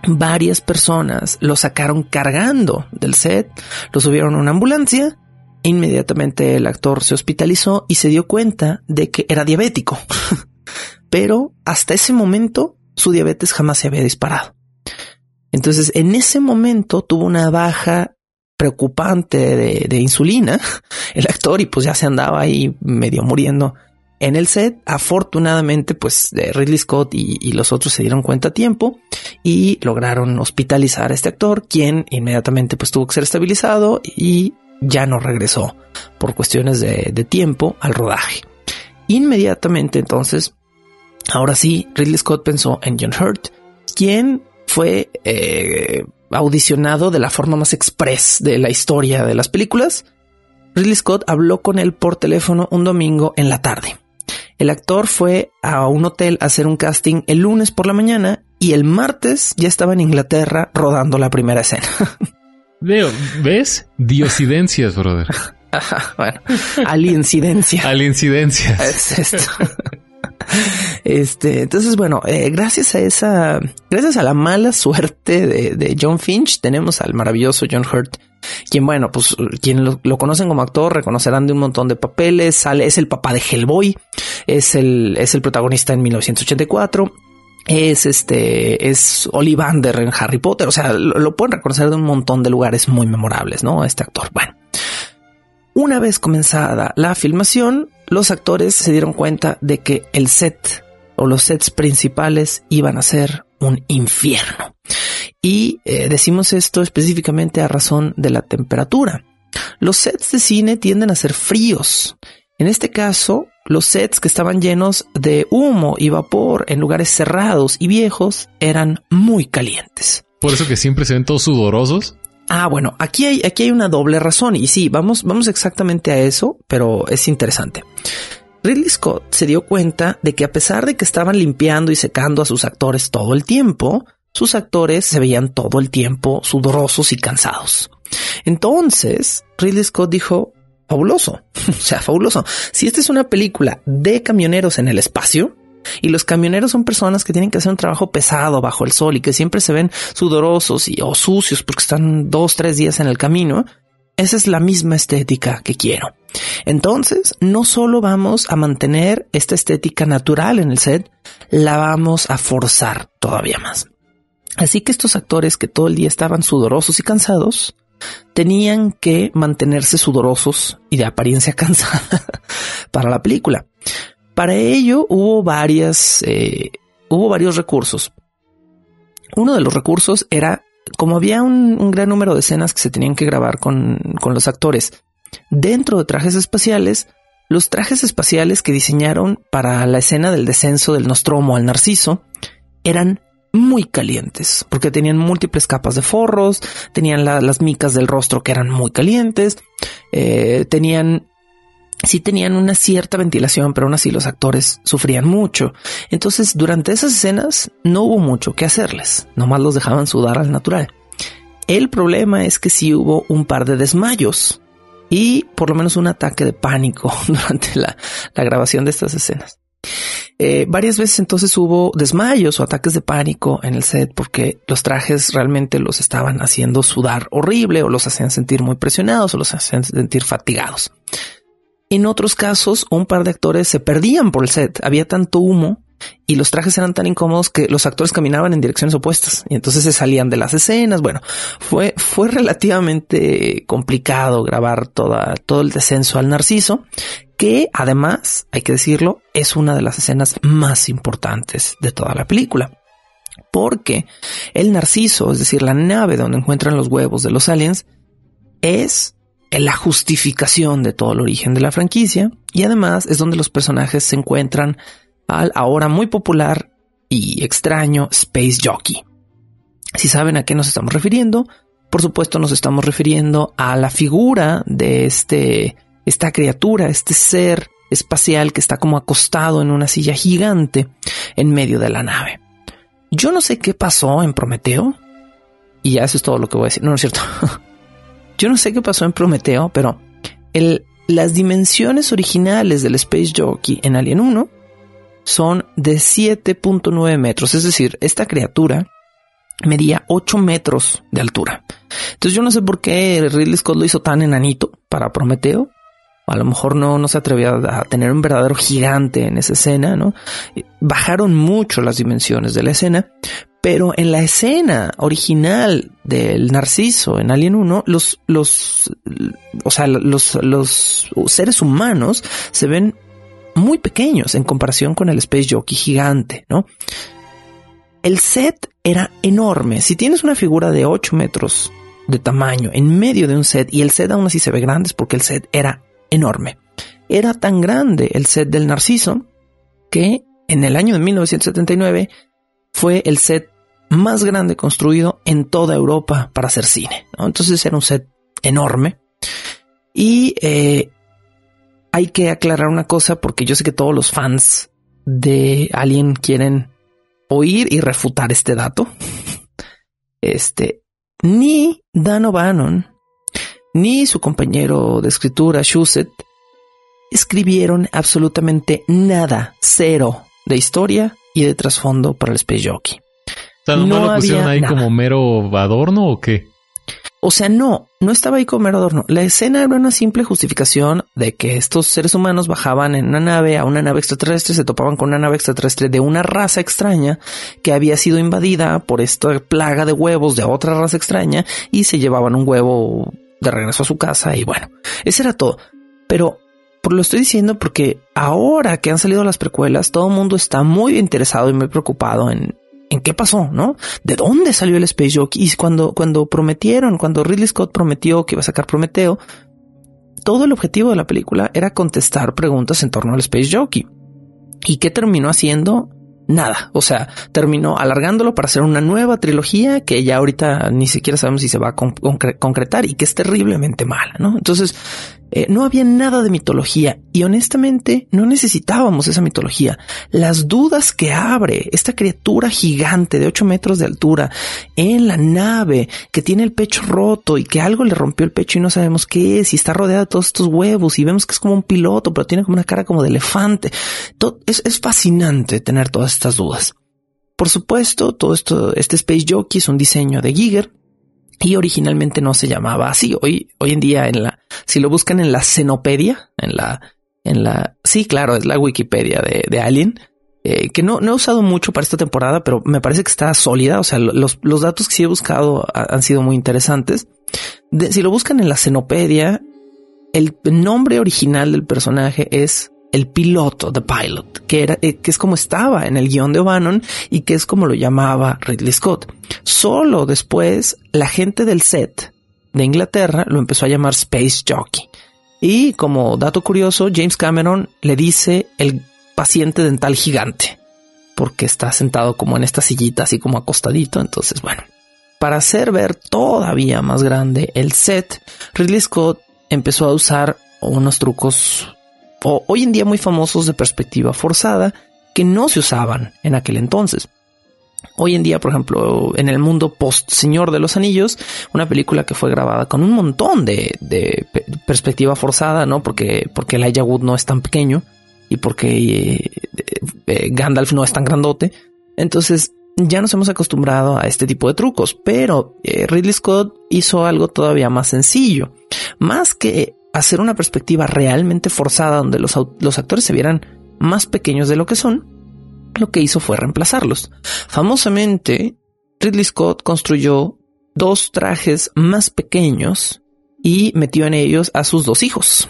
varias personas lo sacaron cargando del set, lo subieron a una ambulancia. Inmediatamente el actor se hospitalizó y se dio cuenta de que era diabético. Pero hasta ese momento su diabetes jamás se había disparado. Entonces, en ese momento tuvo una baja preocupante de, de insulina el actor y pues ya se andaba ahí medio muriendo en el set. Afortunadamente, pues Ridley Scott y, y los otros se dieron cuenta a tiempo y lograron hospitalizar a este actor, quien inmediatamente pues tuvo que ser estabilizado y ya no regresó por cuestiones de, de tiempo al rodaje. Inmediatamente entonces, ahora sí, Ridley Scott pensó en John Hurt, quien fue eh, audicionado de la forma más express de la historia de las películas. Ridley Scott habló con él por teléfono un domingo en la tarde. El actor fue a un hotel a hacer un casting el lunes por la mañana y el martes ya estaba en Inglaterra rodando la primera escena. Veo, ¿ves? Diosidencias, brother. Ajá, bueno, alincidencia. Alincidencias. Es esto. Este, entonces, bueno, eh, gracias a esa, gracias a la mala suerte de, de John Finch, tenemos al maravilloso John Hurt, quien, bueno, pues quien lo, lo conocen como actor, reconocerán de un montón de papeles. Sale, es el papá de Hellboy, es el, es el protagonista en mil novecientos ochenta y cuatro. Es este, es Ollivander en Harry Potter. O sea, lo, lo pueden reconocer de un montón de lugares muy memorables, ¿no? Este actor. Bueno, una vez comenzada la filmación, los actores se dieron cuenta de que el set o los sets principales iban a ser un infierno. Y eh, decimos esto específicamente a razón de la temperatura. Los sets de cine tienden a ser fríos. En este caso, los sets que estaban llenos de humo y vapor en lugares cerrados y viejos eran muy calientes. Por eso que siempre se ven todos sudorosos. Ah, bueno, aquí hay, aquí hay una doble razón y sí, vamos, vamos exactamente a eso, pero es interesante. Ridley Scott se dio cuenta de que a pesar de que estaban limpiando y secando a sus actores todo el tiempo, sus actores se veían todo el tiempo sudorosos y cansados. Entonces, Ridley Scott dijo, fabuloso, o sea, fabuloso. Si esta es una película de camioneros en el espacio, y los camioneros son personas que tienen que hacer un trabajo pesado bajo el sol y que siempre se ven sudorosos y, o sucios porque están dos, tres días en el camino, esa es la misma estética que quiero. Entonces, no solo vamos a mantener esta estética natural en el set, la vamos a forzar todavía más. Así que estos actores que todo el día estaban sudorosos y cansados, tenían que mantenerse sudorosos y de apariencia cansada para la película. Para ello hubo varias, eh, hubo varios recursos. Uno de los recursos era, como había un, un gran número de escenas que se tenían que grabar con, con los actores dentro de trajes espaciales, los trajes espaciales que diseñaron para la escena del descenso del Nostromo al Narciso eran muy calientes porque tenían múltiples capas de forros, tenían la, las micas del rostro que eran muy calientes, eh, tenían sí tenían una cierta ventilación, pero aún así los actores sufrían mucho. Entonces, durante esas escenas no hubo mucho que hacerles. Nomás los dejaban sudar al natural. El problema es que sí hubo un par de desmayos y por lo menos un ataque de pánico durante la, la grabación de estas escenas. Eh, varias veces entonces hubo desmayos o ataques de pánico en el set porque los trajes realmente los estaban haciendo sudar horrible o los hacían sentir muy presionados o los hacían sentir fatigados. En otros casos, un par de actores se perdían por el set. Había tanto humo y los trajes eran tan incómodos que los actores caminaban en direcciones opuestas y entonces se salían de las escenas. Bueno, fue, fue relativamente complicado grabar toda, todo el descenso al Narciso, que además, hay que decirlo, es una de las escenas más importantes de toda la película. Porque el Narciso, es decir, la nave donde encuentran los huevos de los aliens, es la justificación de todo el origen de la franquicia y además es donde los personajes se encuentran al ahora muy popular y extraño Space Jockey. Si saben a qué nos estamos refiriendo, por supuesto nos estamos refiriendo a la figura de este, esta criatura, este ser espacial que está como acostado en una silla gigante en medio de la nave. Yo no sé qué pasó en Prometeo y ya eso es todo lo que voy a decir. No, no es cierto. Yo no sé qué pasó en Prometeo, pero el, las dimensiones originales del Space Jockey en Alien uno son de siete punto nueve metros. Es decir, esta criatura medía ocho metros de altura. Entonces yo no sé por qué Ridley Scott lo hizo tan enanito para Prometeo. A lo mejor no, no se atrevía a tener un verdadero gigante en esa escena, ¿no? Bajaron mucho las dimensiones de la escena, pero en la escena original del Narciso en Alien uno, los, los, o sea, los, los seres humanos se ven muy pequeños en comparación con el Space Jockey gigante, ¿no? El set era enorme. Si tienes una figura de ocho metros de tamaño en medio de un set, y el set aún así se ve grande, es porque el set era enorme. Era tan grande el set del Narciso que en el año de mil novecientos setenta y nueve fue el set más grande construido en toda Europa para hacer cine, ¿no? Entonces era un set enorme. Y eh, hay que aclarar una cosa, porque yo sé que todos los fans de Alien quieren oír y refutar este dato. Este, ni Dan O'Bannon ni su compañero de escritura, Shusett, escribieron absolutamente nada, cero, de historia y de trasfondo para el Space Jockey. O sea, ¿no, no lo pusieron ahí nada. como mero adorno o qué? O sea, no, no estaba ahí como mero adorno. La escena era una simple justificación de que estos seres humanos bajaban en una nave a una nave extraterrestre, se topaban con una nave extraterrestre de una raza extraña que había sido invadida por esta plaga de huevos de otra raza extraña y se llevaban un huevo de regreso a su casa y bueno, ese era todo. Pero por lo estoy diciendo porque ahora que han salido las precuelas, todo el mundo está muy interesado y muy preocupado en en qué pasó, ¿no? ¿De dónde salió el Space Jockey? Y cuando, cuando prometieron, cuando Ridley Scott prometió que iba a sacar Prometeo, todo el objetivo de la película era contestar preguntas en torno al Space Jockey. ¿Y qué terminó haciendo? Nada. O sea, terminó alargándolo para hacer una nueva trilogía que ya ahorita ni siquiera sabemos si se va a con- concre- concretar y que es terriblemente mala, ¿no? Entonces, eh, no había nada de mitología y honestamente no necesitábamos esa mitología. Las dudas que abre esta criatura gigante de ocho metros de altura en la nave, que tiene el pecho roto y que algo le rompió el pecho y no sabemos qué es, y está rodeada de todos estos huevos y vemos que es como un piloto, pero tiene como una cara como de elefante. Todo, es, es fascinante tener todas estas dudas. Por supuesto, todo esto, este Space Jockey es un diseño de Giger y originalmente no se llamaba así. Hoy, hoy en día en la, si lo buscan en la Xenopedia, en la, en la, sí, claro, es la Wikipedia de, de Alien, eh, que no, no he usado mucho para esta temporada, pero me parece que está sólida. O sea, los, los datos que sí he buscado ha, han sido muy interesantes. De, si lo buscan en la Xenopedia, el nombre original del personaje es el piloto, the pilot, que era, eh, que es como estaba en el guión de O'Bannon y que es como lo llamaba Ridley Scott. Solo después la gente del set de Inglaterra lo empezó a llamar Space Jockey. Y como dato curioso, James Cameron le dice el paciente dental gigante porque está sentado como en esta sillita, así como acostadito. Entonces, bueno, para hacer ver todavía más grande el set, Ridley Scott empezó a usar unos trucos o hoy en día muy famosos de perspectiva forzada que no se usaban en aquel entonces. Hoy en día, por ejemplo, en el mundo post Señor de los Anillos, una película que fue grabada con un montón de, de perspectiva forzada, ¿no? Porque, porque Elijah Wood no es tan pequeño y porque eh, eh, Gandalf no es tan grandote. Entonces ya nos hemos acostumbrado a este tipo de trucos, pero eh, Ridley Scott hizo algo todavía más sencillo. Más que hacer una perspectiva realmente forzada donde los, los actores se vieran más pequeños de lo que son, lo que hizo fue reemplazarlos. Famosamente, Ridley Scott construyó dos trajes más pequeños y metió en ellos a sus dos hijos.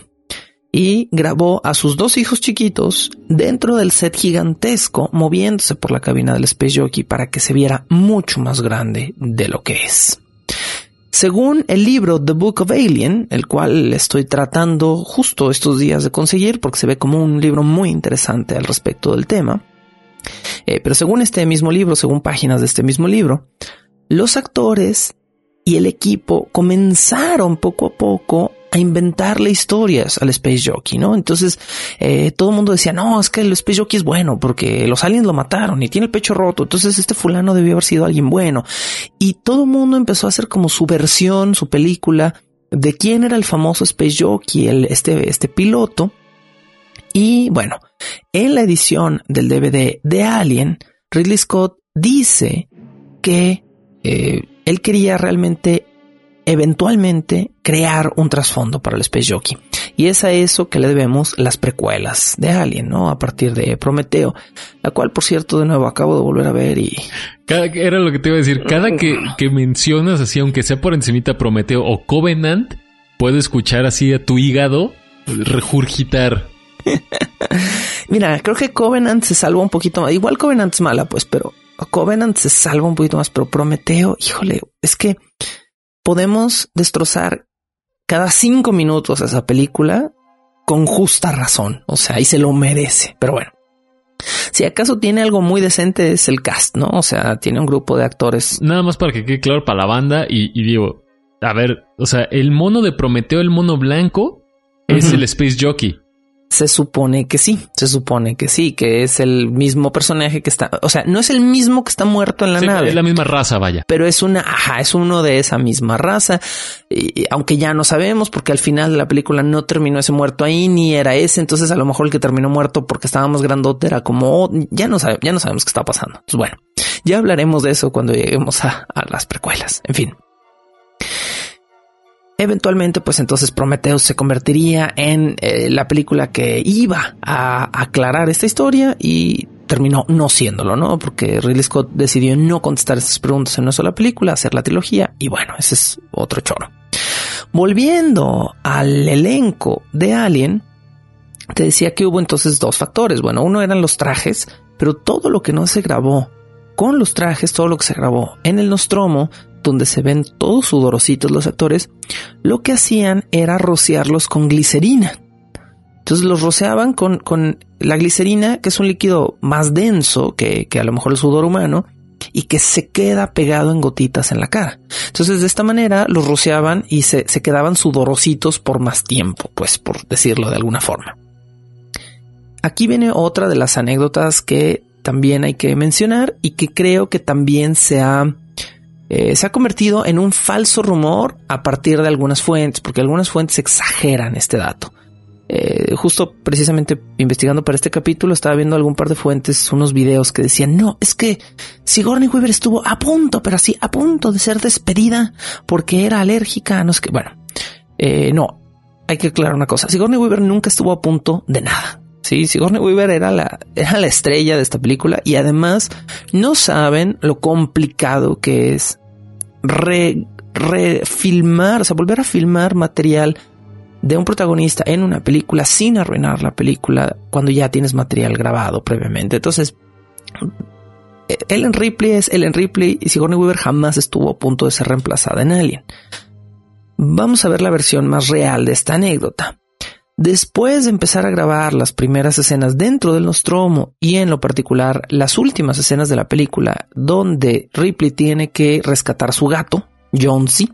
Y grabó a sus dos hijos chiquitos dentro del set gigantesco, moviéndose por la cabina del Space Jockey para que se viera mucho más grande de lo que es. Según el libro The Book of Alien, el cual estoy tratando justo estos días de conseguir porque se ve como un libro muy interesante al respecto del tema, eh, pero según este mismo libro, según páginas de este mismo libro, los actores y el equipo comenzaron poco a poco a inventarle historias al Space Jockey, ¿no? Entonces, eh, todo el mundo decía, no, es que el Space Jockey es bueno porque los aliens lo mataron y tiene el pecho roto. Entonces este fulano debió haber sido alguien bueno. Y todo el mundo empezó a hacer como su versión, su película de quién era el famoso Space Jockey, el, este, este piloto. Y bueno, en la edición del D V D de Alien, Ridley Scott dice que eh, él quería realmente, eventualmente, crear un trasfondo para el Space Jockey. Y es a eso que le debemos las precuelas de Alien, ¿no? A partir de Prometeo, la cual, por cierto, de nuevo acabo de volver a ver y... Cada, era lo que te iba a decir. Cada que, que mencionas así, aunque sea por encimita Prometeo o Covenant, puedo escuchar así a tu hígado regurgitar. Mira, creo que Covenant se salva un poquito más. Igual Covenant es mala, pues, pero Covenant se salva un poquito más. Pero Prometeo, híjole, es que podemos destrozar cada cinco minutos esa película con justa razón. O sea, y se lo merece. Pero bueno, si acaso tiene algo muy decente es el cast, ¿no? O sea, tiene un grupo de actores. Nada más para que quede claro para la banda y, y digo, a ver, o sea, el mono de Prometeo, el mono blanco, es uh-huh. el Space Jockey. Se supone que sí, se supone que sí, que es el mismo personaje que está, o sea, no es el mismo que está muerto en la sí, nave. Es la misma raza, vaya. Pero es una, ajá, es uno de esa misma raza, y, aunque ya no sabemos porque al final de la película no terminó ese muerto ahí, ni era ese, entonces a lo mejor el que terminó muerto porque estaba más grandote era como, oh, ya no sabe, ya no sabemos qué está pasando. Entonces, bueno, ya hablaremos de eso cuando lleguemos a, a las precuelas, en fin. Eventualmente, pues entonces Prometheus se convertiría en eh, la película que iba a aclarar esta historia y terminó no siéndolo, ¿no? Porque Ridley Scott decidió no contestar estas preguntas en una sola película, hacer la trilogía y bueno, ese es otro choro. Volviendo al elenco de Alien, te decía que hubo entonces dos factores. Bueno, uno eran los trajes, pero todo lo que no se grabó con los trajes, todo lo que se grabó en el Nostromo, donde se ven todos sudorositos los actores, lo que hacían era rociarlos con glicerina. Entonces los rociaban con, con la glicerina, que es un líquido más denso que, que a lo mejor el sudor humano y que se queda pegado en gotitas en la cara. Entonces de esta manera los rociaban y se, se quedaban sudorositos por más tiempo, pues por decirlo de alguna forma. Aquí viene otra de las anécdotas que también hay que mencionar y que creo que también se ha... Eh, se ha convertido en un falso rumor a partir de algunas fuentes, porque algunas fuentes exageran este dato. Eh, justo precisamente investigando para este capítulo estaba viendo algún par de fuentes, unos videos que decían, no, es que Sigourney Weaver estuvo a punto, pero así a punto de ser despedida porque era alérgica a no sé qué. Bueno, eh, no, hay que aclarar una cosa. Sigourney Weaver nunca estuvo a punto de nada. Sí, Sigourney Weaver era la, era la estrella de esta película y además no saben lo complicado que es Re, refilmar, o sea, volver a filmar material de un protagonista en una película sin arruinar la película cuando ya tienes material grabado previamente. Entonces, Ellen Ripley es Ellen Ripley y Sigourney Weaver jamás estuvo a punto de ser reemplazada en Alien. Vamos a ver la versión más real de esta anécdota. Después de empezar a grabar las primeras escenas dentro del Nostromo y en lo particular las últimas escenas de la película donde Ripley tiene que rescatar a su gato, Jonesy,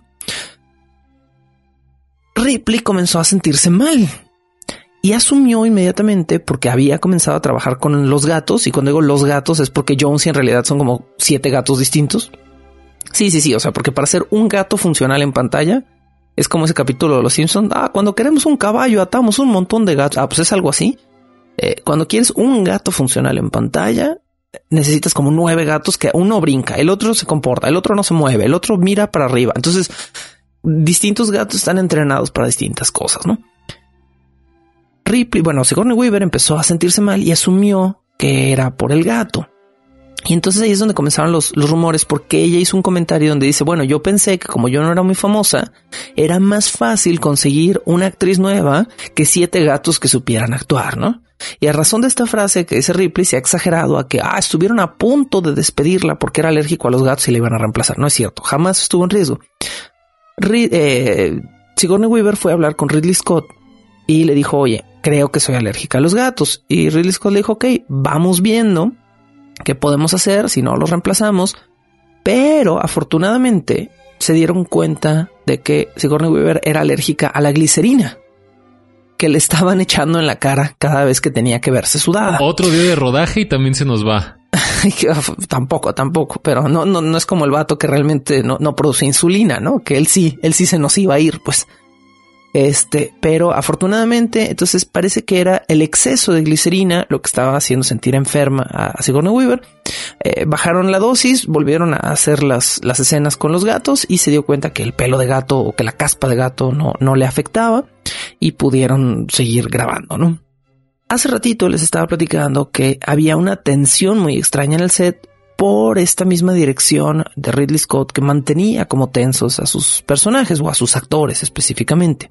Ripley comenzó a sentirse mal y asumió inmediatamente, porque había comenzado a trabajar con los gatos, y cuando digo los gatos es porque Jonesy en realidad son como siete gatos distintos. Sí, sí, sí, o sea, porque para ser un gato funcional en pantalla es como ese capítulo de Los Simpsons. Ah, cuando queremos un caballo atamos un montón de gatos. Ah, pues es algo así. Eh, cuando quieres un gato funcional en pantalla, necesitas como nueve gatos que uno brinca, el otro se comporta, el otro no se mueve, el otro mira para arriba. Entonces, distintos gatos están entrenados para distintas cosas, ¿no? Ripley, bueno, Sigourney Weaver empezó a sentirse mal y asumió que era por el gato. Y entonces ahí es donde comenzaron los, los rumores, porque ella hizo un comentario donde dice, bueno, yo pensé que como yo no era muy famosa, era más fácil conseguir una actriz nueva que siete gatos que supieran actuar, ¿no? Y a razón de esta frase que dice Ripley, se ha exagerado a que, ah, estuvieron a punto de despedirla porque era alérgico a los gatos y le iban a reemplazar. No es cierto, jamás estuvo en riesgo. Rid- eh, Sigourney Weaver fue a hablar con Ridley Scott y le dijo, oye, creo que soy alérgica a los gatos. Y Ridley Scott le dijo, ok, vamos viendo qué podemos hacer si no los reemplazamos. Pero afortunadamente se dieron cuenta de que Sigourney Weaver era alérgica a la glicerina que le estaban echando en la cara cada vez que tenía que verse sudada. Otro día de rodaje y también se nos va. tampoco, tampoco, pero no, no, no es como el vato que realmente no, no produce insulina, ¿no? Que él sí, él sí se nos iba a ir, pues. Este, pero afortunadamente, entonces parece que era el exceso de glicerina lo que estaba haciendo sentir enferma a Sigourney Weaver. Eh, bajaron la dosis, volvieron a hacer las, las escenas con los gatos y se dio cuenta que el pelo de gato o que la caspa de gato no, no le afectaba y pudieron seguir grabando, ¿no? Hace ratito les estaba platicando que había una tensión muy extraña en el set por esta misma dirección de Ridley Scott que mantenía como tensos a sus personajes o a sus actores específicamente.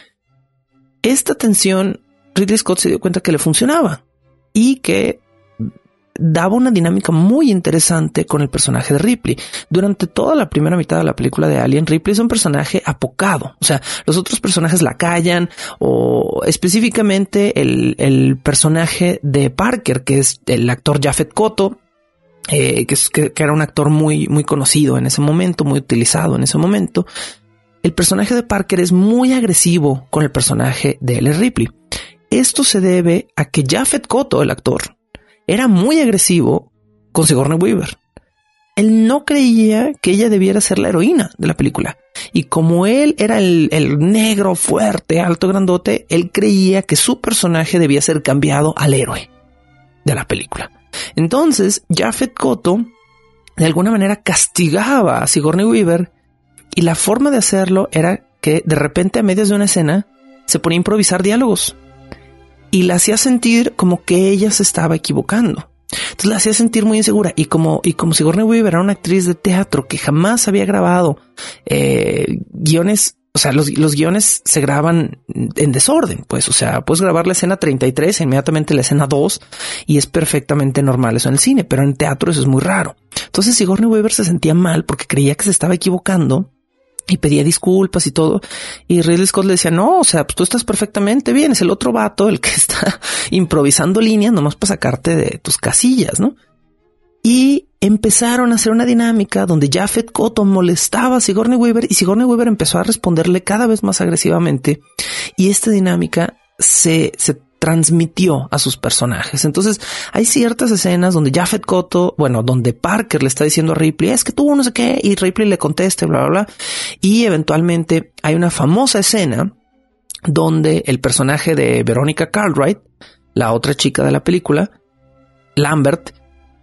Esta tensión, Ridley Scott se dio cuenta que le funcionaba y que daba una dinámica muy interesante con el personaje de Ripley. Durante toda la primera mitad de la película de Alien, Ripley es un personaje apocado. O sea, los otros personajes la callan, o específicamente el, el personaje de Parker, que es el actor Japhet Kotto, eh, que, es, que, que era un actor muy, muy conocido en ese momento, muy utilizado en ese momento. El personaje de Parker es muy agresivo con el personaje de Ellen Ripley. Esto se debe a que Japhet Kotto, el actor, era muy agresivo con Sigourney Weaver. Él no creía que ella debiera ser la heroína de la película. Y como él era el, el negro, fuerte, alto, grandote, él creía que su personaje debía ser cambiado al héroe de la película. Entonces, Japhet Kotto de alguna manera castigaba a Sigourney Weaver y la forma de hacerlo era que de repente a medias de una escena se ponía a improvisar diálogos. Y la hacía sentir como que ella se estaba equivocando. Entonces la hacía sentir muy insegura. Y como, y como Sigourney Weaver era una actriz de teatro que jamás había grabado eh, guiones, o sea, los, los guiones se graban en desorden, pues, o sea, puedes grabar la escena treinta y tres, inmediatamente la escena dos, y es perfectamente normal eso en el cine, pero en teatro eso es muy raro. Entonces Sigourney Weaver se sentía mal porque creía que se estaba equivocando y pedía disculpas y todo. Y Ridley Scott le decía, no, o sea, pues tú estás perfectamente bien. Es el otro vato el que está improvisando líneas nomás para sacarte de tus casillas, ¿no? Y empezaron a hacer una dinámica donde Japhet Kotto molestaba a Sigourney Weaver y Sigourney Weaver empezó a responderle cada vez más agresivamente. Y esta dinámica se, se transmitió a sus personajes. Entonces hay ciertas escenas donde Japhet Kotto, bueno, donde Parker le está diciendo a Ripley, es que tú no sé qué, y Ripley le contesta, bla, bla, bla. Y eventualmente hay una famosa escena donde el personaje de Veronica Cartwright, la otra chica de la película, Lambert,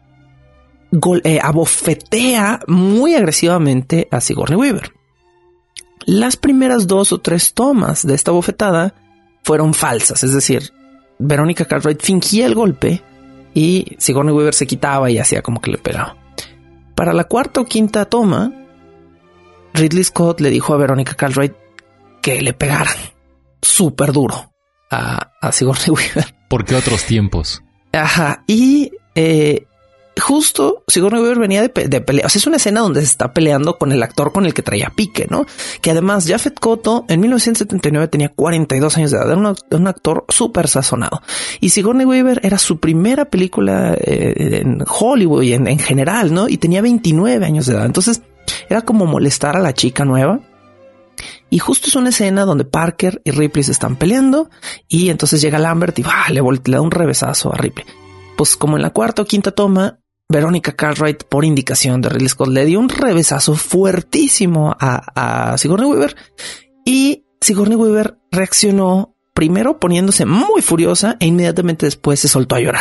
gol, eh, abofetea muy agresivamente a Sigourney Weaver. Las primeras dos o tres tomas de esta bofetada fueron falsas, es decir, Veronica Cartwright fingía el golpe y Sigourney Weaver se quitaba y hacía como que le pegaba. Para la cuarta o quinta toma, Ridley Scott le dijo a Veronica Cartwright que le pegaran súper duro a, a Sigourney Weaver. ¿Por qué otros tiempos? Ajá. Y eh, justo Sigourney Weaver venía de, de pelea. O sea, es una escena donde se está peleando con el actor con el que traía pique, ¿no? Que además Japhet Kotto en mil novecientos setenta y nueve tenía cuarenta y dos años de edad. Era un, un actor súper sazonado. Y Sigourney Weaver era su primera película eh, en Hollywood y en, en general, ¿no? Y tenía veintinueve años de edad. Entonces era como molestar a la chica nueva. Y justo es una escena donde Parker y Ripley se están peleando y entonces llega Lambert y bah, le, le da un revesazo a Ripley. Pues como en la cuarta o quinta toma, Veronica Cartwright, por indicación de Ridley Scott, le dio un revesazo fuertísimo a, a Sigourney Weaver y Sigourney Weaver reaccionó primero poniéndose muy furiosa e inmediatamente después se soltó a llorar.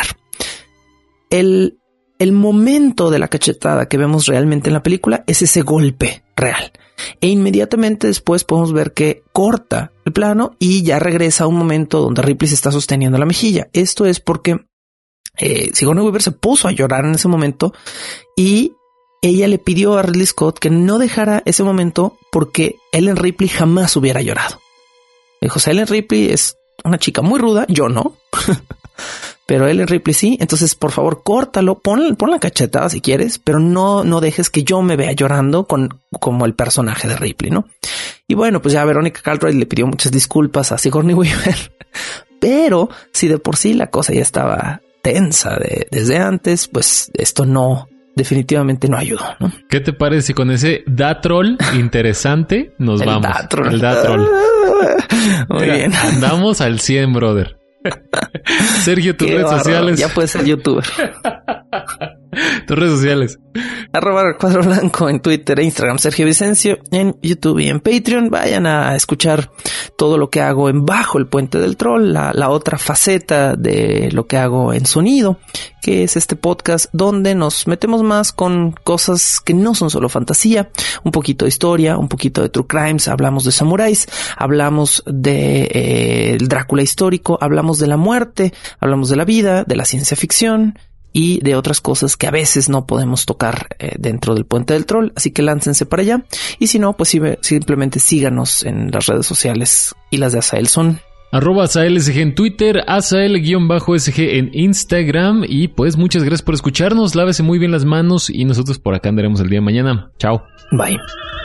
El, el momento de la cachetada que vemos realmente en la película es ese golpe real. E inmediatamente después podemos ver que corta el plano y ya regresa a un momento donde Ripley se está sosteniendo la mejilla. Esto es porque eh, Sigourney Weaver se puso a llorar en ese momento y ella le pidió a Ridley Scott que no dejara ese momento porque Ellen Ripley jamás hubiera llorado. Dijo, Ellen Ripley es una chica muy ruda, yo no. Pero Ellen Ripley sí, entonces por favor córtalo, pon, pon la cachetada si quieres, pero no, no dejes que yo me vea llorando con, como el personaje de Ripley, ¿no? Y bueno, pues ya Veronica Cartwright le pidió muchas disculpas a Sigourney Weaver, pero si de por sí la cosa ya estaba tensa de, desde antes, pues esto no, definitivamente no ayudó, ¿no? ¿Qué te parece con ese datrol interesante? Nos el vamos. Datrol. El datrol. Muy Mira, bien. Andamos al cien, brother. Sergio, tus Qué redes barro. sociales. Ya puedes ser youtuber. Tus redes sociales. Arroba Cuadro Blanco en Twitter e Instagram, Sergio Vicencio en YouTube y en Patreon. Vayan a escuchar todo lo que hago en Bajo el Puente del Troll, la, la otra faceta de lo que hago en Sonido, que es este podcast donde nos metemos más con cosas que no son solo fantasía, un poquito de historia, un poquito de true crimes, hablamos de samuráis, hablamos de eh, el Drácula histórico, hablamos de la muerte, hablamos de la vida, de la ciencia ficción y de otras cosas que a veces no podemos tocar eh, dentro del Puente del Troll, así que láncense para allá. Y si no, pues sí, simplemente síganos en las redes sociales, y las de Asael son arroba AsaelSG en Twitter, Asael-S G en Instagram. Y pues muchas gracias por escucharnos, lávese muy bien las manos y nosotros por acá andaremos el día de mañana. Chao. Bye.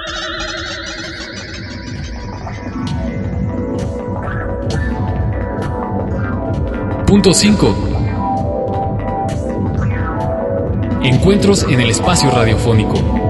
Punto cinco. Encuentros en el espacio radiofónico.